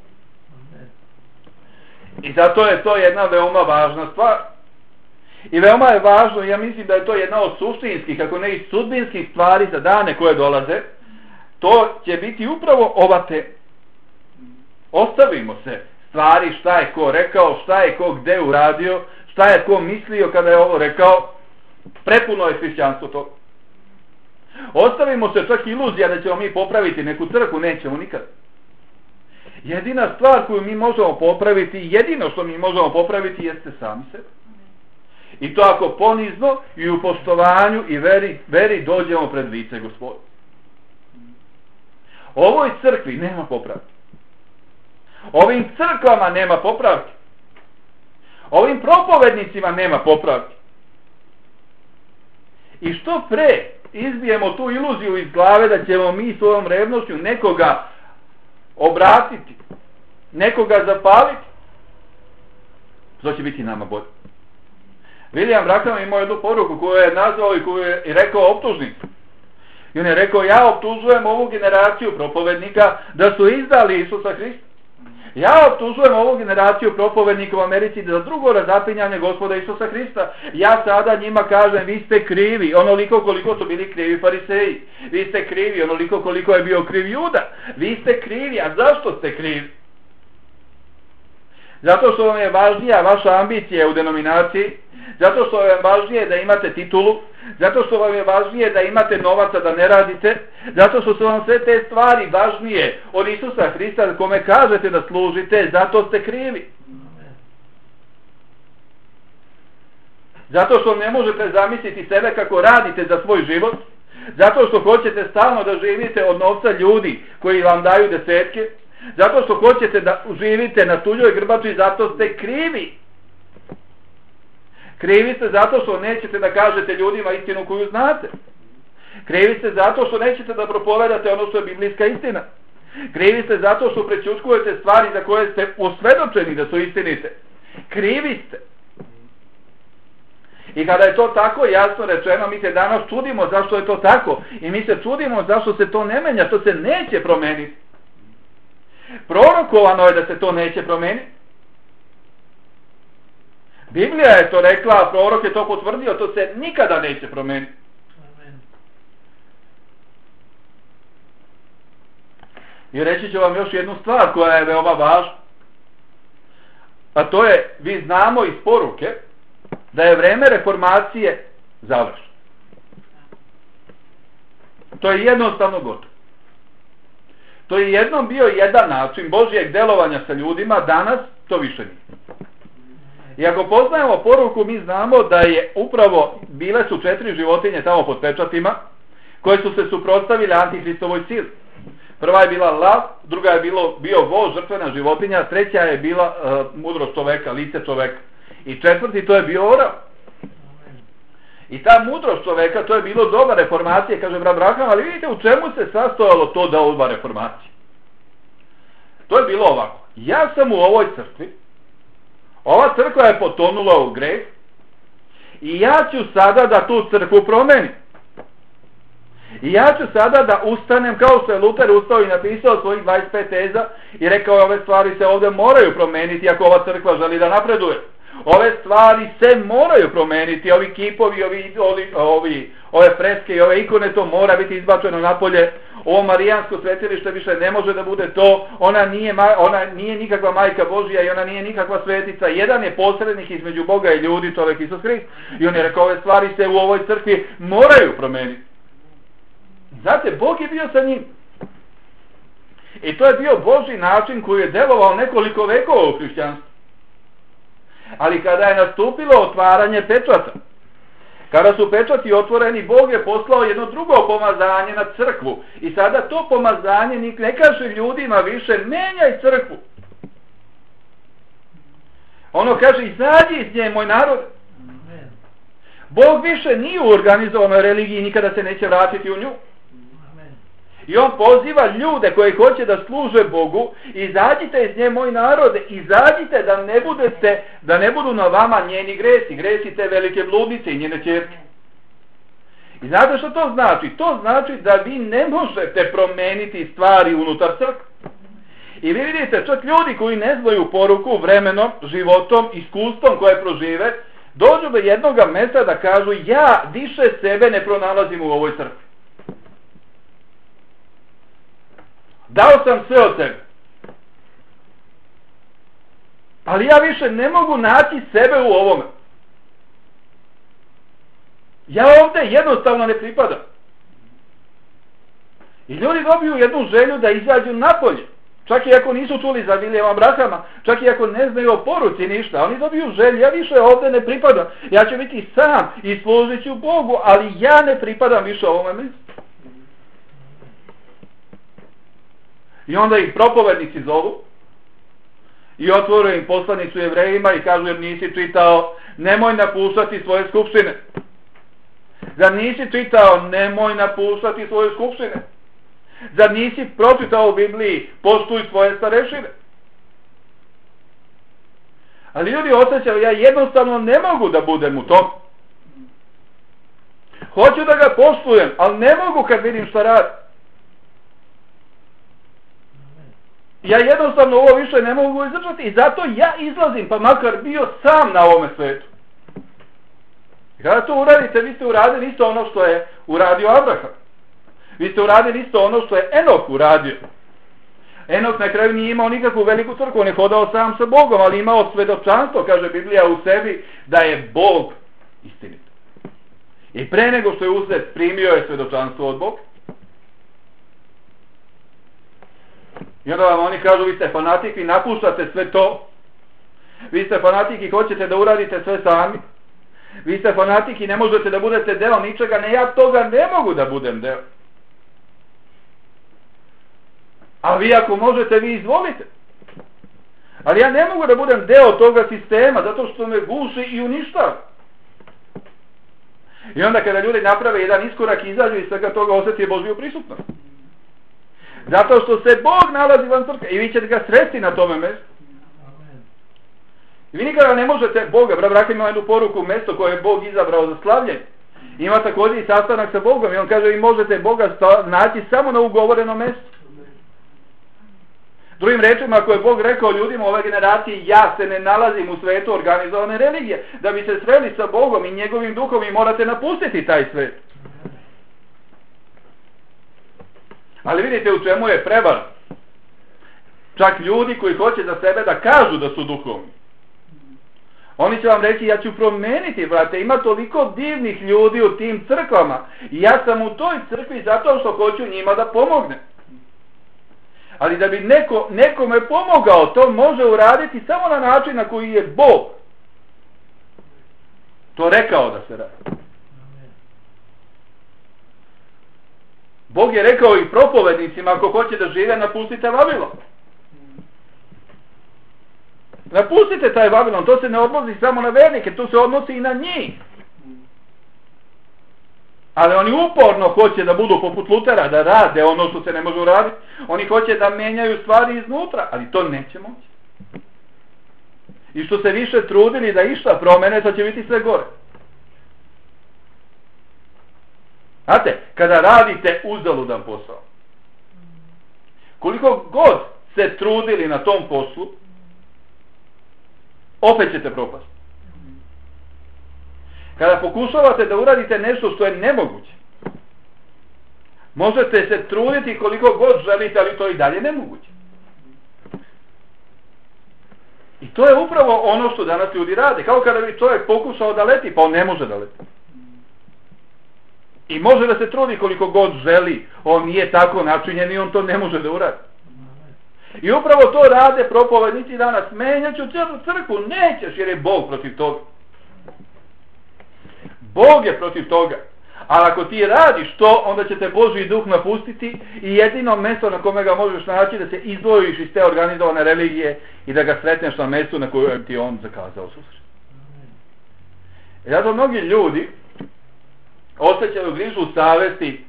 I zato je to jedna veoma važna stvar. I veoma je važno, ja mislim da je to jedna od suštinskih, ako ne i sudbinskih stvari za dane koje dolaze, to će biti upravo ova te. Ostavimo se stvari šta je ko rekao, šta je ko gde uradio, šta je ko mislio kada je ovo rekao, prepuno je hrišćanstvo to. Ostavimo se čak iluzija da ćemo mi popraviti neku crkvu, nećemo nikad. Jedina stvar koju mi možemo popraviti, jedino što mi možemo popraviti jeste sami sebe. I to ako ponizno i u poštovanju i veri dođemo pred lice Gospoda. Ovoj crkvi nema popravki. Ovim crkvama nema popravki. Ovim propovednicima nema popravki. I što pre izbijemo tu iluziju iz glave da ćemo mi svojom revnošću nekoga obratiti, nekoga zapaliti, to će biti nama bolje. William Branham imao jednu poruku koju je nazvao i koju je rekao optužnicu. I on je rekao, ja optužujem ovu generaciju propovednika da su izdali Isusa Hrista. Ja optužujem ovu generaciju propovednika u Americi za drugo razapinjanje Gospoda Isusa Hrista. Ja sada njima kažem, vi ste krivi, onoliko koliko su bili krivi fariseji. Vi ste krivi, onoliko koliko je bio kriv Juda. Vi ste krivi, a zašto ste krivi? Zato što vam je važnija vaša ambicija u denominaciji, zato što vam je važnije da imate titulu, zato što vam je važnije da imate novaca da ne radite, zato što su vam sve te stvari važnije od Isusa Hrista kome kažete da služite, zato ste krivi. Zato što ne možete zamisliti sebe kako radite za svoj život, zato što hoćete stalno da živite od novca ljudi koji vam daju desetke, Zato što hoćete da živite na tuđoj grbači, zato ste krivi. Krivi ste zato što nećete da kažete ljudima istinu koju znate. Krivi ste zato što nećete da propovedate ono što je biblijska istina. Krivi ste zato što prećutkujete stvari za koje ste osvedočeni da su istinite. Krivi ste. I kada je to tako jasno rečeno, mi se danas čudimo zašto je to tako. I mi se čudimo zašto se to ne menja, što se neće promeniti. Prorokovano je da se to neće promeniti. Biblija je to rekla, a prorok je to potvrdio, to se nikada neće promeniti. I reći ću vam još jednu stvar koja je veoma važna. A to je, vi znamo iz poruke, da je vreme reformacije završeno. To je jednostavno gotovo. To je jednom bio jedan način Božjeg delovanja sa ljudima, danas to više nije. I ako poznajemo poruku, mi znamo da je upravo, bile su 4 životinje tamo pod pečatima, koje su se suprotstavile Antihristovoj sili. Prva je bila lav, druga je bio voz, žrtvena životinja, treća je bila mudrost čoveka, lice čoveka. I četvrti, to je bio orav. I ta mudrost čoveka, to je bilo doba reformacije, kaže brat Braham, ali vidite u čemu se sastojalo to doba reformacije. To je bilo ovako. Ja sam u ovoj crkvi, ova crkva je potonula u greh i ja ću sada da tu crkvu promenim. I ja ću sada da ustanem kao što je Luter ustao i napisao svojih 25 teza i rekao ove stvari se ovdje moraju promeniti ako ova crkva želi da napreduje. Ove stvari se moraju promeniti, ovi kipovi, ove freske i ove ikone, to mora biti izbačeno napolje. Ovo marijansko svetilište više ne može da bude to, ona nije nikakva majka Božja i ona nije nikakva svetica. Jedan je posrednik između Boga i ljudi, čovjek Isus Hrist. I on je rekao, ove stvari se u ovoj crkvi moraju promeniti. Znate, Bog je bio sa njim. I to je bio Božji način koji je delovao nekoliko vekova u hrišćanstvu. Ali kada je nastupilo otvaranje pečata, kada su pečati otvoreni, Bog je poslao jedno drugo pomazanje na crkvu. I sada to pomazanje ne kaže ljudima više, menjaj crkvu. Ono kaže, izađi iz nje, moj narod. Bog više nije u organizovanoj religiji, nikada se neće vratiti u nju. I on poziva ljude koji hoće da služe Bogu, izađite iz nje, moj narode, izađite da ne budu na vama njeni gresi te velike bludnice i njene ćerke. I znate što to znači? To znači da vi ne možete promeniti stvari unutar crkve. I vi vidite, čak ljudi koji ne znaju poruku vremenom, životom, iskustvom koje prožive, dođu do jednog mesta da kažu, ja više sebe ne pronalazim u ovoj crkvi. Dao sam sve od sebe. Ali ja više ne mogu naći sebe u ovome. Ja ovdje jednostavno ne pripadam. I ljudi dobiju jednu želju da izađu napolje. Čak i ako nisu čuli za Vilijama Brahama, čak i ako ne znaju o poruci ništa, oni dobiju želju, ja više ovdje ne pripadam. Ja ću biti sam i služit ću Bogu, ali ja ne pripadam više ovome mjestu. I onda ih propovednici zovu i otvore im poslanicu Jevrejima i kažu, jer nisi čitao, nemoj napuštati svoje skupštine. Zar nisi čitao, nemoj napuštati svoje skupštine? Zar nisi pročitao u Bibliji, poštuj svoje starešine? Ali ljudi osjećaju, ja jednostavno ne mogu da budem u tom. Hoću da ga poštujem, ali ne mogu kad vidim šta radi. Ja jednostavno ovo više ne mogu izdržati i zato ja izlazim, pa makar bio sam na ovome svetu. I kada to uradite, vi ste uradili isto ono što je uradio Abraham. Vi ste uradili isto ono što je Enok uradio. Enok na kraju nije imao nikakvu veliku crkvu, on je hodao sam sa Bogom, ali imao svedočanstvo, kaže Biblija, u sebi, da je Bog istinit. I pre nego što je uzet, primio je svedočanstvo od Boga. I onda vam oni kažu, vi ste fanatik, vi napuštate sve to. Vi ste fanatik i hoćete da uradite sve sami. Vi ste fanatik i ne možete da budete deo ničega, ne, ja toga ne mogu da budem deo. A vi ako možete, vi izvolite. Ali ja ne mogu da budem deo toga sistema, zato što me guši i uništava. I onda kada ljudi naprave jedan iskorak, izađu i svega toga osjeti Božju prisutnost. Zato što se Bog nalazi van crkve i vi ćete ga sresti na tome mjestu. I vi nikada ne možete Boga, brat ima jednu poruku, mjesto koje je Bog izabrao za slavljenje. Ima također i sastanak sa Bogom i on kaže vi možete Boga naći samo na ugovorenom mjestu. Drugim rečima, ako je Bog rekao ljudima ove generacije, ja se ne nalazim u svetu organizovane religije, da bi se sreli sa Bogom i njegovim duhom i morate napustiti taj svet. Ali vidite u čemu je prevar. Čak ljudi koji hoće za sebe da kažu da su duhovni. Oni će vam reći, ja ću promeniti, brate, ima toliko divnih ljudi u tim crkvama i ja sam u toj crkvi zato što hoću njima da pomognem. Ali da bi nekome pomogao, to može uraditi samo na način na koji je Bog to rekao da se radi. Bog je rekao i propovednicima, ako hoće da žive, napustite Vavilon. Napustite taj Vavilon, to se ne odnosi samo na vernike, to se odnosi i na njih. Ali oni uporno hoće da budu poput Lutera, da rade ono što se ne može uraditi. Oni hoće da menjaju stvari iznutra, ali to neće moći. I što se više trudili da išta promene, to će biti sve gore. Znate, kada radite uzaludan posao, koliko god se trudili na tom poslu, opet ćete propasti. Kada pokušavate da uradite nešto što je nemoguće, možete se truditi koliko god želite, ali to je i dalje nemoguće. I to je upravo ono što danas ljudi rade. Kao kada bi čovjek pokušao da leti, pa on ne može da leti. I može da se trudi koliko god želi, on nije tako načinjen i on to ne može da uradi. I upravo to rade propovednici danas. Menjaću crkvu, nećeš jer je Bog protiv toga. Bog je protiv toga. Ali ako ti radiš to, onda će te Božji duh napustiti i jedino mjesto na kome ga možeš naći da se izdvojiš iz te organizovane religije i da ga sretneš na mjestu na kojem ti on zakazao susret. Zato mnogi ljudi osjećaju grižu savesti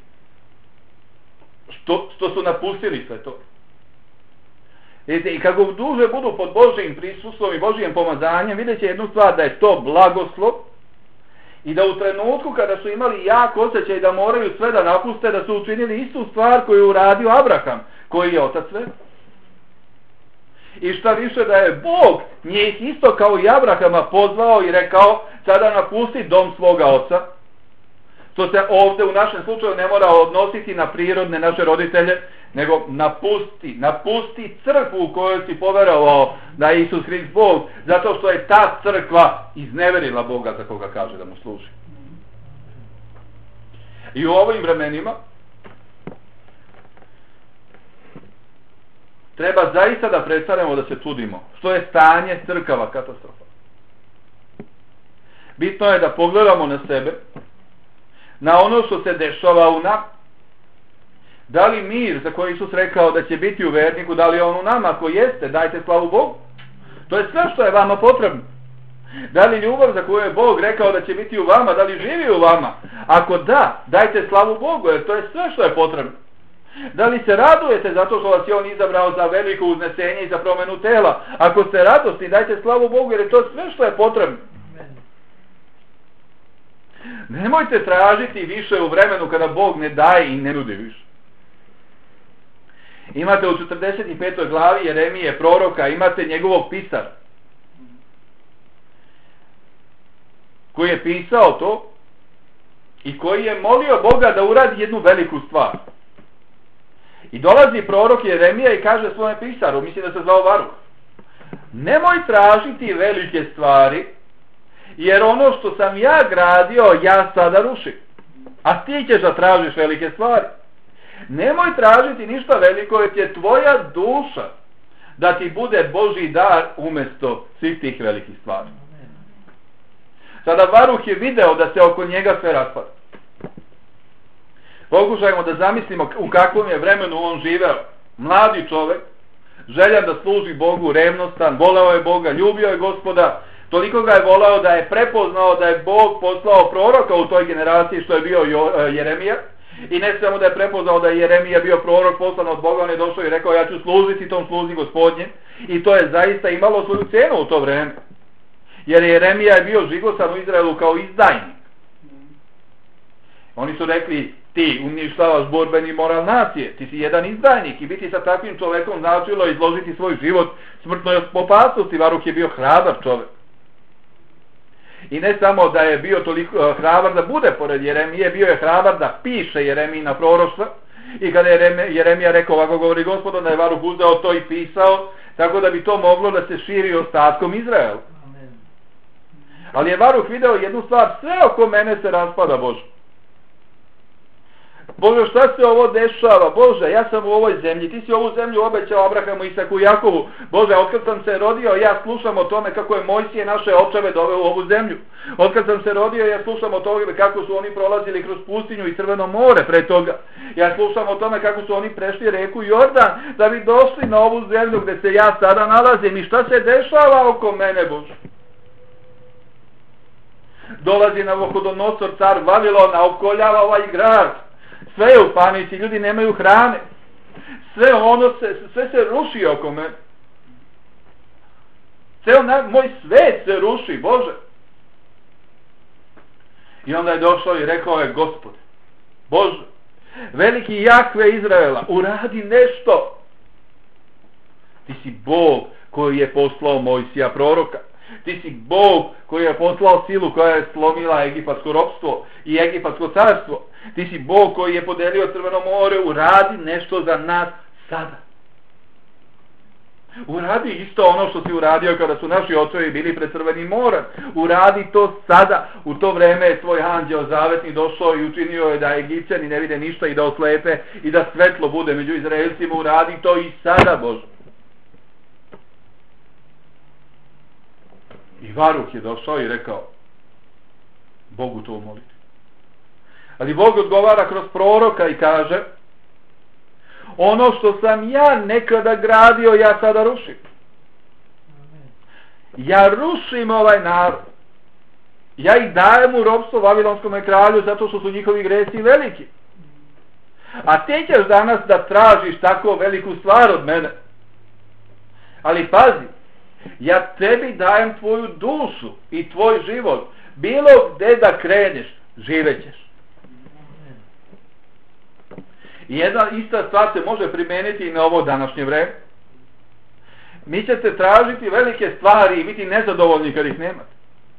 što su napustili sve to. Vidite, i kako duže budu pod Božjim prisustvom i Božjim pomazanjem, vidjet će jednu stvar, da je to blagoslov i da u trenutku kada su imali jak osjećaj da moraju sve da napuste, da su učinili istu stvar koju je uradio Abraham, koji je otac sve. I šta više, da je Bog njih isto kao i Abrahama pozvao i rekao, sada napusti dom svoga oca, što se ovdje u našem slučaju ne mora odnositi na prirodne naše roditelje, nego napusti crkvu u kojoj si poverovao da je Isus Hrist Bog, zato što je ta crkva izneverila Boga za koga kaže da mu služi. I u ovim vremenima treba zaista da prestanemo da se čudimo što je stanje crkava katastrofa. Bitno je da pogledamo na sebe, na ono što se dešava u nama. Da li mir za koji Isus rekao da će biti u verniku, da li je on u nama? Ako jeste, dajte slavu Bogu. To je sve što je vama potrebno. Da li ljubav za koju je Bog rekao da će biti u vama, da li živi u vama? Ako da, dajte slavu Bogu, jer to je sve što je potrebno. Da li se radujete zato što vas je on izabrao za veliko uznesenje i za promenu tela? Ako ste radosni, dajte slavu Bogu, jer je to sve što je potrebno. Nemojte tražiti više u vremenu kada Bog ne daje i ne nudi više. Imate u 45. glavi Jeremije proroka, imate njegovog pisara koji je pisao to i koji je molio Boga da uradi jednu veliku stvar. I dolazi prorok Jeremija i kaže svome pisaru, mislim da se zvao Baruh, nemoj tražiti velike stvari, jer ono što sam ja gradio, ja sada rušim. A ti ćeš da tražiš velike stvari. Nemoj tražiti ništa veliko, jer je tvoja duša da ti bude Božji dar umjesto svih tih velikih stvari. Sada Baruh je video da se oko njega sve raspada. Pokušajmo da zamislimo u kakvom je vremenu on živeo. mladi čovjek, željan da služi Bogu, revnostan, voleo je Boga, ljubio je Gospoda, toliko ga je volao da je prepoznao da je Bog poslao proroka u toj generaciji što je bio Jeremija. I ne samo da je prepoznao da je Jeremija bio prorok poslan od Boga, on je došao i rekao ja ću služiti tom sluzi Gospodnjem. I to je zaista imalo svoju cenu u to vreme. Jer Jeremija je bio žigosan u Izraelu kao izdajnik. Oni su rekli, ti uništavaš borbeni moral nacije, ti si jedan izdajnik i biti sa takvim čovjekom značilo izložiti svoj život smrtnoj opasnosti. Varuk je bio hrabar čovjek. I ne samo da je bio toliko hrabar da bude pored Jeremije, bio je hrabar da piše Jeremijina proroštva. I kada je Jeremija rekao, ovako govori Gospod, da je Varuk uzeo to i pisao, tako da bi to moglo da se širi ostatkom Izraela. Ali je Varuk video jednu stvar, sve oko mene se raspada, Bože. Bože, šta se ovo dešava? Bože, ja sam u ovoj zemlji, ti si ovu zemlju obećao Abrahamu, Isaku i Jakovu. Bože, otkad sam se rodio, ja slušam o tome kako je Mojsije naše očeve doveo u ovu zemlju. Otkad sam se rodio, ja slušam o tome kako su oni prolazili kroz pustinju i Crveno more pre toga. Ja slušam o tome kako su oni prešli reku Jordan da bi došli na ovu zemlju gde se ja sada nalazim. I šta se dešava oko mene, Bože? Dolazi Navohodonosor, car Vavilona, opkoljava ovaj grad. Sve je u panici, ljudi nemaju hrane. Sve se ruši oko mene. Moj svet se ruši, Bože. I onda je došao i rekao je, Gospode, Bože, veliki Jahve Izraela, uradi nešto. Ti si Bog koji je poslao Mojsija proroka. Ti si Bog koji je poslao silu koja je slomila egipatsko ropstvo i egipatsko carstvo. Ti si Bog koji je podelio Crveno more, uradi nešto za nas sada. Uradi isto ono što si uradio kada su naši očevi bili pred Crvenim morem. Uradi to sada. U to vreme je tvoj anđeo zavetni došao i učinio je da Egipćani ne vide ništa i da oslepe i da svetlo bude među Izraelcima. Uradi to i sada, Bože. I Varuk je došao i rekao, Bogu to moliti. Ali Bog odgovara kroz proroka i kaže, ono što sam ja nekada gradio, ja sada rušim. Ja rušim ovaj narod. Ja ih dajem u ropstvo Vavilonskom kralju zato što su njihovi gresi veliki. A ti ćeš danas da tražiš tako veliku stvar od mene. Ali pazi, ja tebi dajem tvoju dušu i tvoj život. Bilo gde da kreneš, živećeš. I jedna ista stvar se može primeniti i na ovo današnje vreme. Mi ćete tražiti velike stvari i biti nezadovoljni kad ih nemate.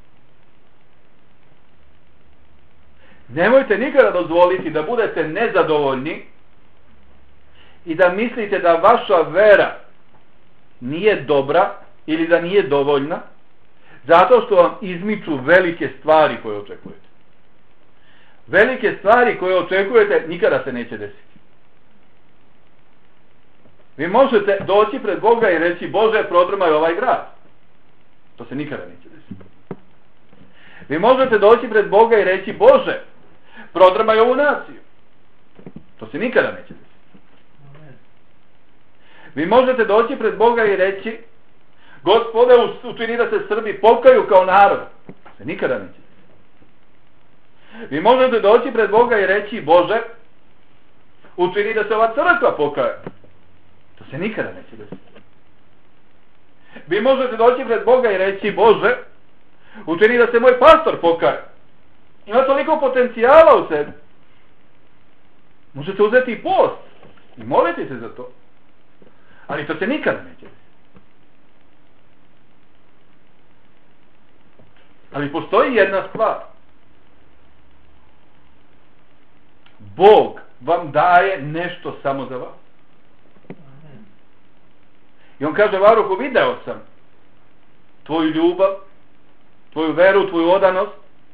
Nemojte nikada dozvoliti da budete nezadovoljni i da mislite da vaša vera nije dobra ili da nije dovoljna, zato što vam izmiču velike stvari koje očekujete. Velike stvari koje očekujete nikada se neće desiti. Vi možete doći pred Boga i reći, Bože, prodrmaj ovaj grad. To se nikada neće desiti. Vi možete doći pred Boga i reći, Bože, prodrmaj ovu naciju. To se nikada neće desiti. Vi možete doći pred Boga i reći, Gospode, učini da se Srbi pokaju kao narod. To se nikada neće desiti. Vi možete doći pred Boga i reći, Bože, učini da se ova crkva pokaje. To se nikada neće desiti. Vi možete doći pred Boga i reći, Bože, učini da se moj pastor pokaje. Ima toliko potencijala u sebi. Možete uzeti i post i moliti se za to. Ali to se nikada neće desiti. Ali postoji jedna stvar. Bog vam daje nešto samo za vas. I on kaže Varuku, video sam tvoju ljubav, tvoju veru, tvoju odanost.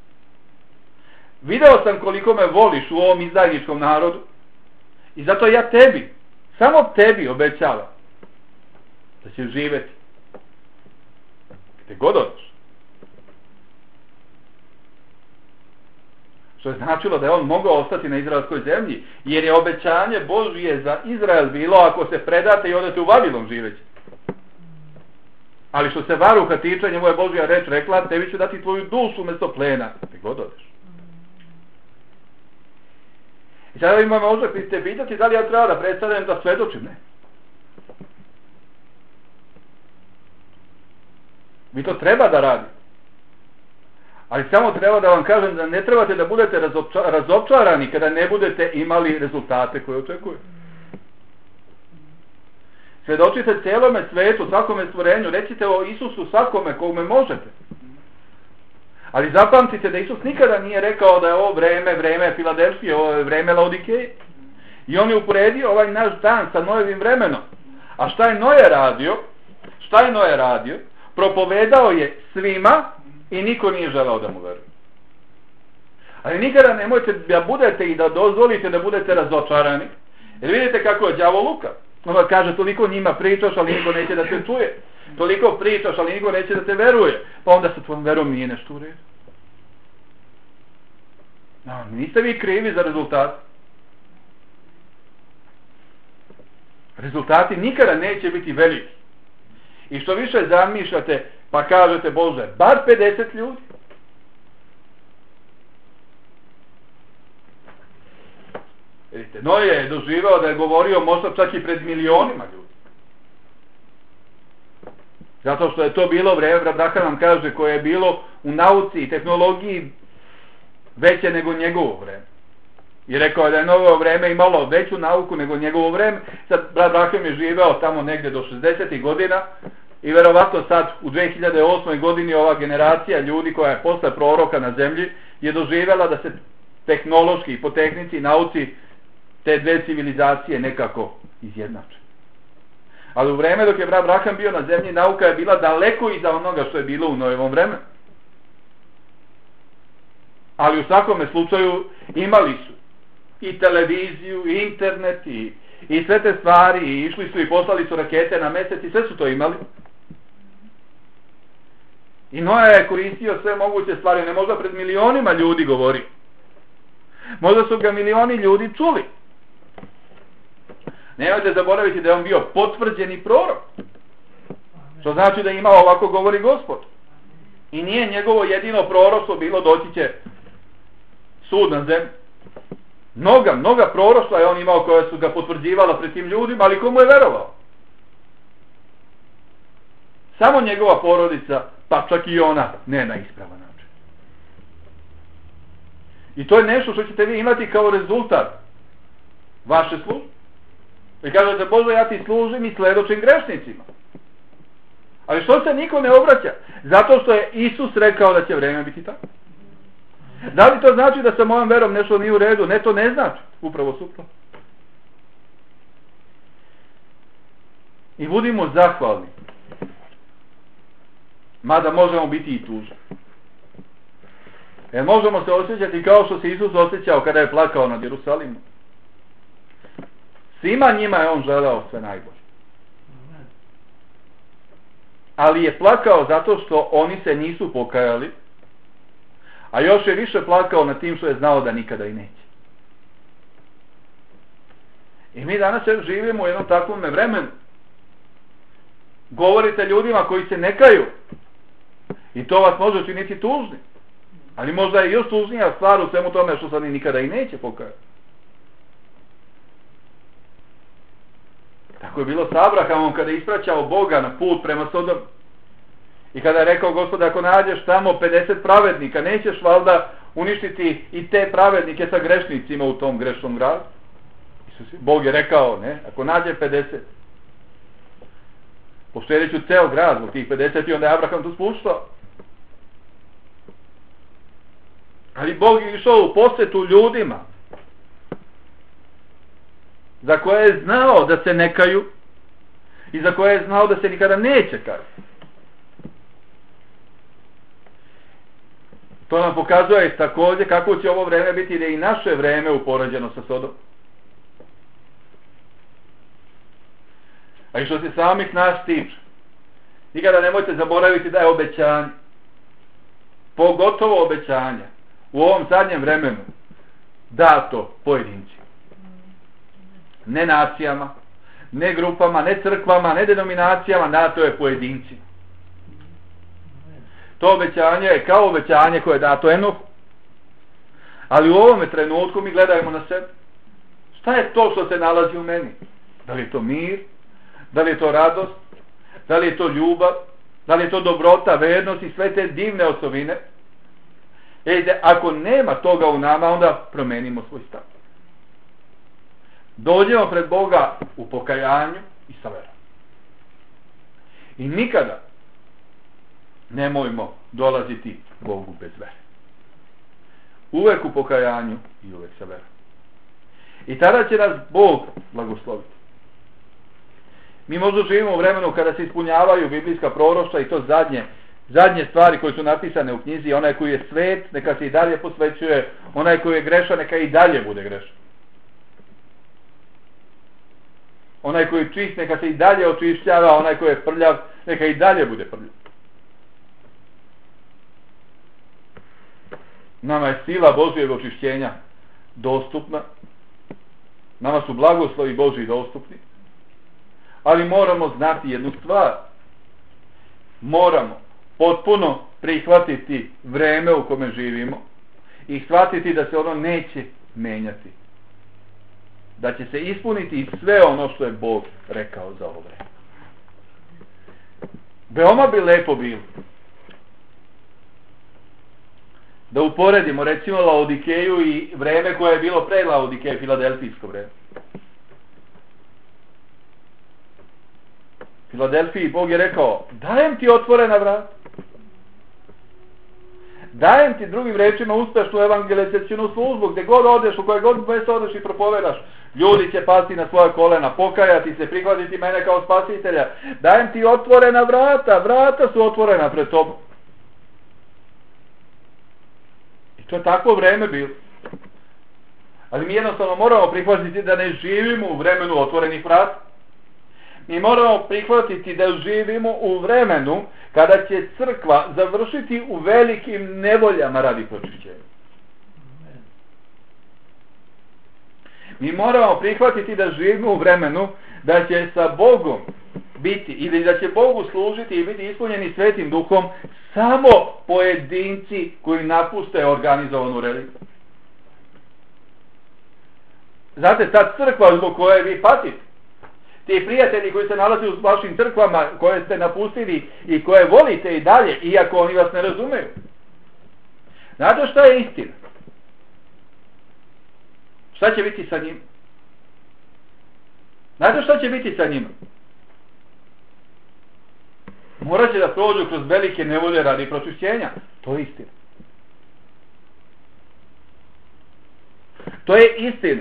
Video sam koliko me voliš u ovom izdajničkom narodu. I zato ja tebi, samo tebi obećavam da ćeš živjeti. Gde god odeš. Što je značilo da je on mogao ostati na izraelskoj zemlji, jer je obećanje Božije za Izrael bilo ako se predate i odete u Vavilon živeći. Ali što se Baruha tiče, njemu je Božja reč rekla, tebi ću dati tvoju dušu umjesto plena. Ti god odeš. I sada vi možete pitati da li ja treba da predstavljam da svedočim, ne. Vi to treba da radite. Ali samo treba da vam kažem da ne trebate da budete razočarani kada ne budete imali rezultate koje očekujete. Svedočite cijelome svetu, svakome stvorenju, recite o Isusu svakome kome možete. Ali zapamtite da Isus nikada nije rekao da je ovo vreme Filadelfije, ovo je vreme Laodikeje. I on je uporedio ovaj naš dan sa Noevim vremenom. A šta je Noe radio? Propovedao je svima i niko nije želeo da mu veruje. Ali nikada nemojte da budete i da dozvolite da budete razočarani. Jer vidite kako je đavo luka. On kaže, toliko njima pričaš, ali niko neće da te čuje. Toliko pričaš, ali niko neće da te veruje. Pa onda sa tvojom verom nije nešto u redu. No, niste vi krivi za rezultat. Rezultati nikada neće biti veliki. I što više zamišljate, pa kažete, Bože, bar 50 ljudi. Vidite, Noe je doživao da je govorio možda čak i pred milionima ljudi. Zato što je to bilo vreme, Abraham nam kaže, koje je bilo u nauci i tehnologiji veće nego njegovo vreme. I rekao je da je novo vreme imalo veću nauku nego njegovo vreme. Sad Abraham je živeo tamo negdje do 60. godina i verovatno sad u 2008. godini ova generacija ljudi koja je posle proroka na zemlji je doživjela da se tehnološki, po tehnici i nauci te dve civilizacije nekako izjednače. Ali u vreme dok je Abraham bio na zemlji, nauka je bila daleko iza onoga što je bilo u Noevom vremenu. Ali u svakome slučaju imali su i televiziju, i internet, i sve te stvari, i išli su i poslali su rakete na mesec i sve su to imali. I Noe je koristio sve moguće stvari, ne možda pred milionima ljudi govori. Možda su ga milioni ljudi čuli. Nemojte zaboraviti da je on bio potvrđeni prorok. Što znači da ima ovako govori Gospod. I nije njegovo jedino proroštvo bilo doći će sud na zemlji. Mnoga proroštva je on imao koja su ga potvrđivala pred tim ljudima, ali komu je verovao? Samo njegova porodica, pa čak i ona, ne na ispravan način. I to je nešto što ćete vi imati kao rezultat vaše službe. I kažete, Bože, ja ti služim i sledočim grešnicima. Ali što se niko ne obraća? Zato što je Isus rekao da će vreme biti tako. Da li to znači da sa mojom verom nešto nije u redu? Ne, to ne znači. Upravo suprotno. I budimo zahvalni. Mada možemo biti i tužni. Jer možemo se osjećati kao što se Isus osjećao kada je plakao nad Jerusalimom. Svima njima je on želeo sve najbolje. Ali je plakao zato što oni se nisu pokajali, a još je više plakao nad tim što je znao da nikada i neće. I mi danas živimo u jednom takvom vremenu. Govorite ljudima koji se ne kaju i to vas može činiti tužni. Ali možda je još tužnija stvar u svemu tome što se oni nikada i neće pokajati. Tako je bilo sa Abrahamom kada je ispraćao Boga na put prema Sodomu. I kada je rekao, Gospode, ako nađeš tamo 50 pravednika, nećeš valjda uništiti i te pravednike sa grešnicima u tom grešnom gradu? Bog je rekao, ne, ako nađe 50, poštedeću ceo grad u tih 50 i onda je Abraham tu spuštao. Ali Bog je išao u posjetu ljudima za koje je znao da se ne kaju i za koje je znao da se nikada neće kajati. To nam pokazuje također kako će ovo vreme biti, da je i naše vreme upoređeno sa Sodomom. A i što se samih nas tiče, nikada nemojte zaboraviti da je obećanje, pogotovo obećanje u ovom zadnjem vremenu dato pojedinci. Ne nacijama, ne grupama, ne crkvama, ne denominacijama, dato je pojedinci. To obećanje je kao obećanje koje je dato Enohu. Ali u ovome trenutku mi gledajmo na sebe. Šta je to što se nalazi u meni? Da li je to mir? Da li je to radost? Da li je to ljubav? Da li je to dobrota, vernost i sve te divne osobine? Ako nema toga u nama, onda promenimo svoj stav. Dođemo pred Boga u pokajanju i sa verom. I nikada nemojmo dolaziti Bogu bez vere. Uvek u pokajanju i uvek sa verom. I tada će nas Bog blagosloviti. Mi možda živimo u vremenu kada se ispunjavaju biblijska proroštva i to zadnje stvari koje su napisane u knjizi. Onaj koji je svet, neka se i dalje posvećuje. Onaj koji je grešan, neka i dalje bude grešan. Onaj koji je čist, neka se i dalje očišćava. Onaj koji je prljav, neka i dalje bude prljav. Nama je sila Božjeg očišćenja dostupna. Nama su blagoslovi Božji dostupni. Ali moramo znati jednu stvar. Moramo potpuno prihvatiti vreme u kome živimo i shvatiti da se ono neće menjati. Da će se ispuniti sve ono što je Bog rekao za ovo vreme. Veoma bi lepo bilo da uporedimo recimo Laodikeju i vreme koje je bilo pre Laodikeje, filadelfijsko vreme. Filadelfiji Bog je rekao, dajem ti otvorena vrata. Dajem ti, drugim rečima, uspešnu evangelizacijnu službu, gdje god odeš, u koje god mjesto odeš i propovedaš. Ljudi će pasti na svoja kolena, pokajati se, prihvatiti mene kao spasitelja. Dajem ti otvorena vrata, vrata su otvorena pred tobom. I to je takvo vreme bilo. Ali mi jednostavno moramo prihvatiti da ne živimo u vremenu otvorenih vrata. Mi moramo prihvatiti da živimo u vremenu kada će crkva završiti u velikim nevoljama radi pročišćenja. Mi moramo prihvatiti da živimo u vremenu da će sa Bogom biti ili da će Bogu služiti i biti ispunjeni Svetim Duhom samo pojedinci koji napuste organizovanu religiju. Znate, ta crkva zbog koje vi patite, ti prijatelji koji se nalaze u vašim crkvama, koje ste napustili i koje volite i dalje, iako oni vas ne razumeju. Znate šta je istina? Šta će biti sa njima? Znate šta će biti sa njima? Morat će da prođu kroz velike nevolje radi pročišćenja. To je istina. To je istina.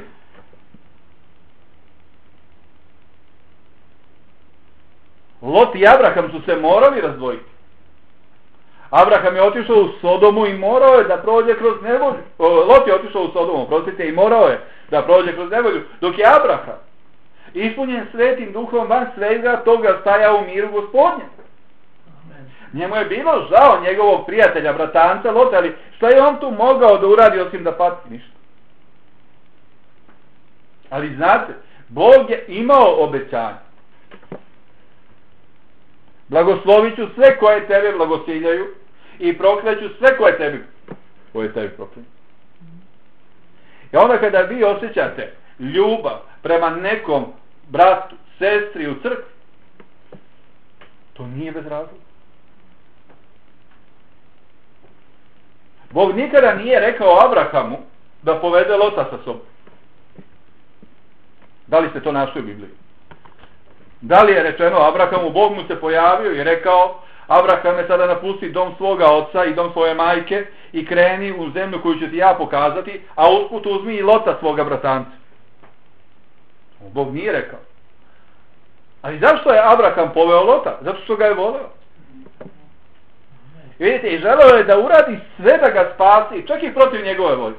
Lot i Abraham su se morali razdvojiti. Abraham je otišao u Sodomu i morao je da prođe kroz nevolju. Lot je otišao u Sodomu, prostite, i morao je da prođe kroz nevolju. Dok je Abraham ispunjen Svetim Duhom van svega toga stajao u miru Gospodnjem. Njemu je bilo žao njegovog prijatelja, bratanca Lota, ali šta je on tu mogao da uradi osim da pati? Ništa. Ali znate, Bog je imao obećanje. Blagoslovit ću sve koje tebe blagosiljaju i prokleću sve koje tebi proklinju. I onda kada vi osjećate ljubav prema nekom bratu, sestri u crkvi, to nije bez razloga. Bog nikada nije rekao Abrahamu da povede Lota sa sobom. Da li ste to našli u Bibliji? Da li je rečeno Abrahamu, Bog mu se pojavio i rekao, Abrahame, sada napusti dom svoga oca i dom svoje majke i kreni u zemlju koju ću ti ja pokazati, a usput uzmi i Lota svoga bratanca. Bog nije rekao. Ali zašto je Abraham poveo Lota? Zato što ga je voleo. I vidite, i želeo je da uradi sve da ga spasi, čak i protiv njegove volje.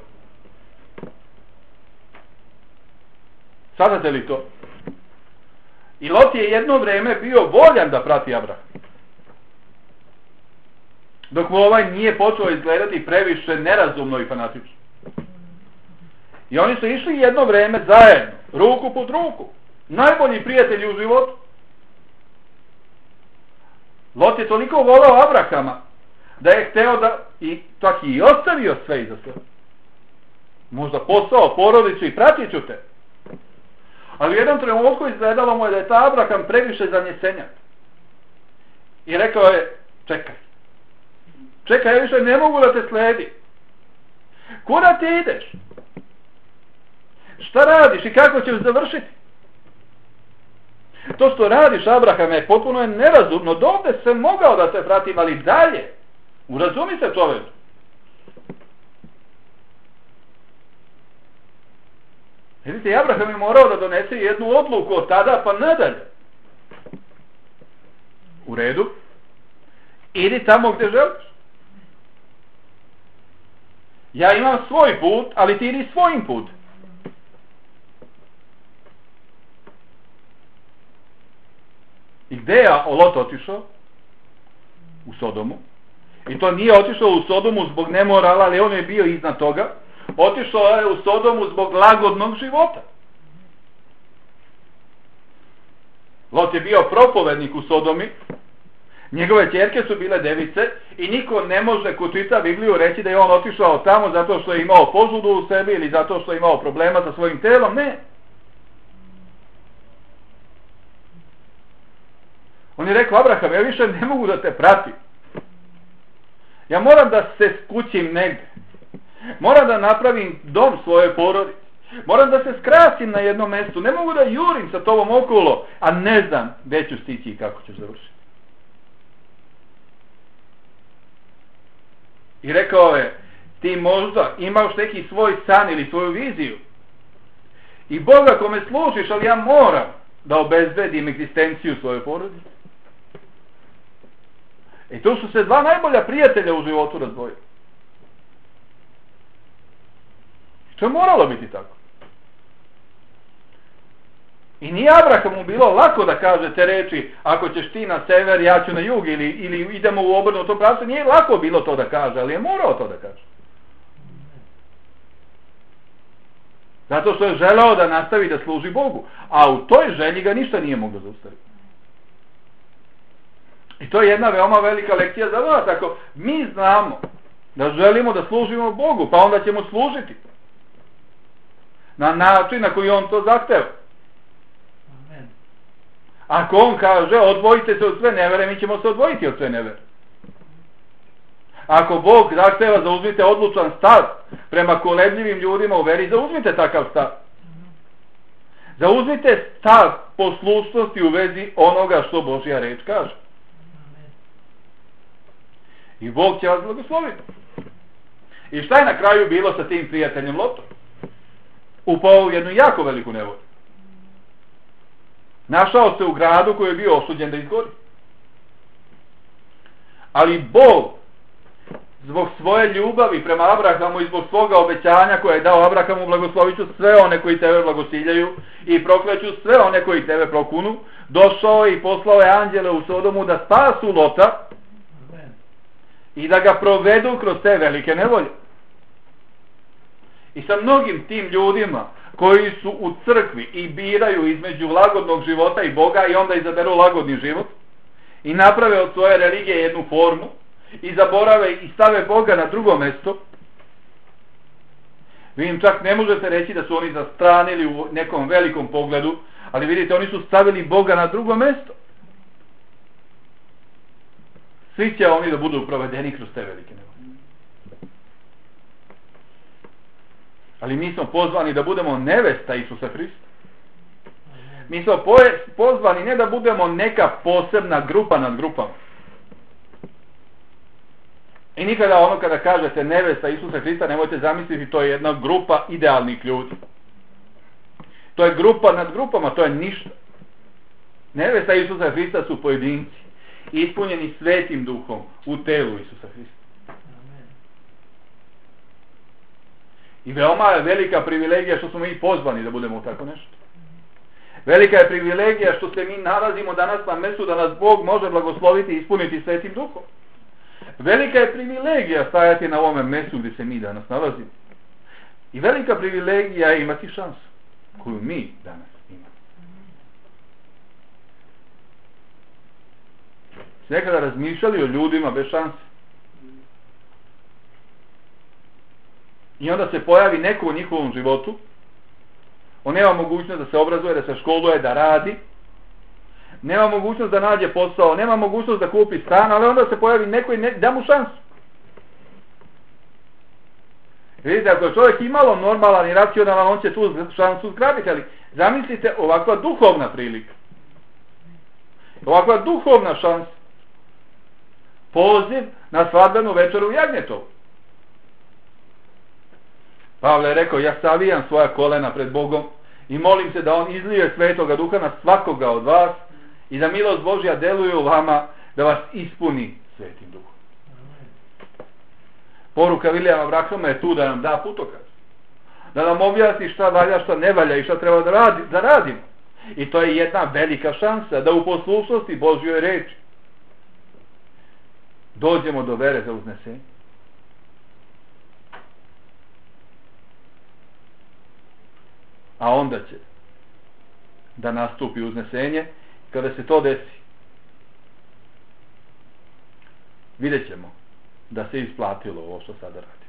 Sadate li to? I Lot je jedno vreme bio voljan da prati Abraham. dok mu ovaj nije počeo izgledati previše nerazumno i fanatično. I oni su išli jedno vreme zajedno, ruku pod ruku, najbolji prijatelji u životu. Lot je toliko volao Abrahama da je hteo da i čak i ostavio sve iza sebe. Možda posao, porodicu i pratit ću te. Ali u jednom trenutku izgledalo mu je da je ta Abraham previše zanjesenjak. I rekao je, čekaj, ja više ne mogu da te sledi. Kuda ti ideš? Šta radiš i kako ćeš završiti? To što radiš, Abrahame, potpuno je nerazumno. Dovde se mogao da te pratim, ali dalje. Urazumi se, čoveče. Vidite, Abraham je morao da donese jednu odluku od tada pa nadalje. U redu. Idi tamo gde želiš. Ja imam svoj put, ali ti idi svojim put. I gde je Lot otišao? U Sodomu. I to nije otišao u Sodomu zbog nemorala, ali on je bio iznad toga. Otišao je u Sodomu zbog lagodnog života. Lot je bio propovednik u Sodomi. Njegove ćerke su bile device i niko ne može ko čita Bibliju reći da je on otišao tamo zato što je imao požudu u sebi ili zato što je imao problema sa svojim telom. Ne. On je rekao, Abraham, ja više ne mogu da te pratim. Ja moram da se skućim negde. Moram da napravim dom svoje porodice. Moram da se skratim na jednom mjestu. Ne mogu da jurim sa tobom okolo, a ne znam gde ću stići i kako ću završiti. I rekao je, ti možda imaš neki svoj san ili svoju viziju. I Boga kome služiš, ali ja moram da obezbedim egzistenciju svoje porodice. I tu su se dva najbolja prijatelja u životu razdvojili. To je moralo biti tako. I nije Abrahamu bilo lako da kaže te reči, ako ćeš ti na sever, ja ću na jug, ili idemo u obrnutom pravcu. Nije lako bilo to da kaže, ali je morao to da kaže. Zato što je želeo da nastavi da služi Bogu. A u toj želji ga ništa nije moglo zaustaviti. I to je jedna veoma velika lekcija za nas. Ako mi znamo da želimo da služimo Bogu, pa onda ćemo služiti na način na koji on to zahteva. Ako on kaže odvojite se od sve nevere, mi ćemo se odvojiti od sve nevere. Ako Bog zahteva zauzmite odlučan stav prema kolebljivim ljudima u veri, zauzmite takav stav. Zauzmite stav poslušnosti u vezi onoga što Božja reč kaže. I Bog će vas blagosloviti. I šta je na kraju bilo sa tim prijateljem Lotom? Upao u jednu jako veliku nevolju. Našao se u gradu koji je bio osuđen da izgori. Ali Bog, zbog svoje ljubavi prema Abrahamu i zbog svoga obećanja koje je dao Abrahamu, blagoslovit ću sve one koji tebe blagosiljaju i prokleću sve one koji tebe prokunu, došao i poslao je anđele u Sodomu da spasu Lota i da ga provedu kroz te velike nevolje. I sa mnogim tim ljudima koji su u crkvi i biraju između lagodnog života i Boga i onda izaberu lagodni život i naprave od svoje religije jednu formu i zaborave i stave Boga na drugo mesto, vi im čak ne možete reći da su oni zastranili u nekom velikom pogledu, ali vidite, oni su stavili Boga na drugo mesto. Svi će oni da budu provedeni kroz te velike nevolje. Ali mi smo pozvani da budemo nevesta Isusa Hrista. Mi smo pozvani ne da budemo neka posebna grupa nad grupama. I nikada ono kada kažete nevesta Isusa Hrista, nemojte zamisliti, to je jedna grupa idealnih ljudi. To je grupa nad grupama, to je ništa. Nevesta Isusa Hrista su pojedinci, ispunjeni Svetim Duhom u telu Isusa Hrista. I veoma je velika privilegija što smo mi pozvani da budemo tako nešto. Velika je privilegija što se mi nalazimo danas na mjestu da nas Bog može blagosloviti i ispuniti Svetim Duhom. Velika je privilegija stajati na ovome mjestu gdje se mi danas nalazimo. I velika privilegija je imati šansu koju mi danas imamo. Ste nekada razmišljali o ljudima bez šanse? I onda se pojavi neko u njihovom životu, on nema mogućnost da se obrazuje, da se školuje, da radi, nema mogućnost da nađe posao, nema mogućnost da kupi stan, ali onda se pojavi neko i da mu šansu. Vidite, ako je čovjek imalo normalan i racionalan, on će tu šansu zgrabiti, ali zamislite ovakva duhovna prilika. Ovakva duhovna šansa. Poziv na svadbenu večeru u Jagnjetovu. Pavle je rekao, ja savijam svoja kolena pred Bogom i molim se da on izlije Svetoga Duha na svakoga od vas i da milost Božja deluje u vama, da vas ispuni Svetim Duhom. Poruka Vilijama Branhama je tu da nam da putokaz. Da nam objasni šta valja, šta ne valja i šta treba da radimo. I to je jedna velika šansa da u poslušnosti Božjoj reči dođemo do vere za uznesenje. A onda će da nastupi uznesenje. Kada se to desi, vidjet ćemo da se isplatilo ovo što sada radi.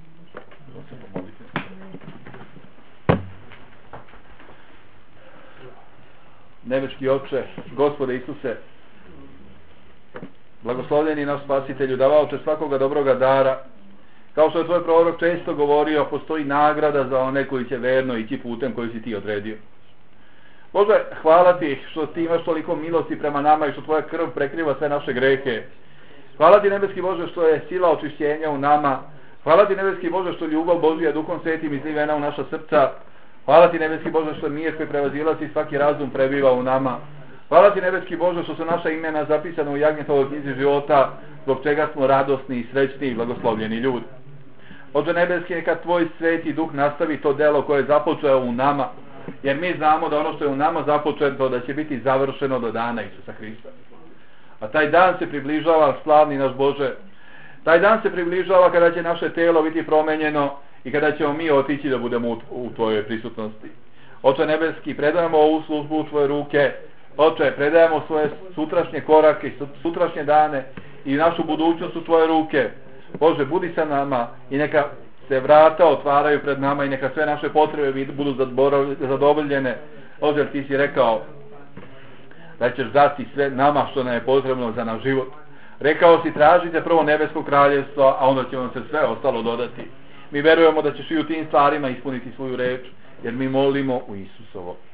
Nebeški Oče, Gospode Isuse, blagoslovljeni naš Spasitelju, davaoče svakoga dobroga dara. Kao što je tvoj prorok često govorio, postoji nagrada za one koji će verno ići putem koji si ti odredio. Bože, hvala ti što ti imaš toliko milosti prema nama i što tvoja krv prekriva sve naše grehe. Hvala ti, nebeski Bože, što je sila očišćenja u nama. Hvala ti, nebeski Bože, što ljubav Božja Duhom Svetim izlivena u naša srca. Hvala ti, nebeski Bože, što mir koji prevazilazi svaki razum prebiva u nama. Hvala ti, nebeski Bože, što su naša imena zapisana u Jagnjetovoj knjizi života, zbog čega smo radosni i srećni i blagoslovljeni ljudi. Oče nebeski, neka tvoj Sveti Duh nastavi to delo koje je započeo u nama, jer mi znamo da ono što je u nama započeto da će biti završeno do dana Isusa Hrista. A taj dan se približava, slavni naš Bože. Taj dan se približava kada će naše telo biti promenjeno i kada ćemo mi otići da budemo u tvojoj prisutnosti. Oče nebeski, predajemo ovu službu u tvoje ruke. Oče, predajemo svoje sutrašnje korake i sutrašnje dane i našu budućnost u tvoje ruke. Bože, budi sa nama i neka se vrata otvaraju pred nama i neka sve naše potrebe budu zadovoljene. Bože, ti si rekao da ćeš dati sve nama što nam je potrebno za naš život. Rekao si, tražite prvo nebesko kraljevstvo, a onda će vam se sve ostalo dodati. Mi verujemo da ćeš i u tim stvarima ispuniti svoju reč, jer mi molimo u Isusovo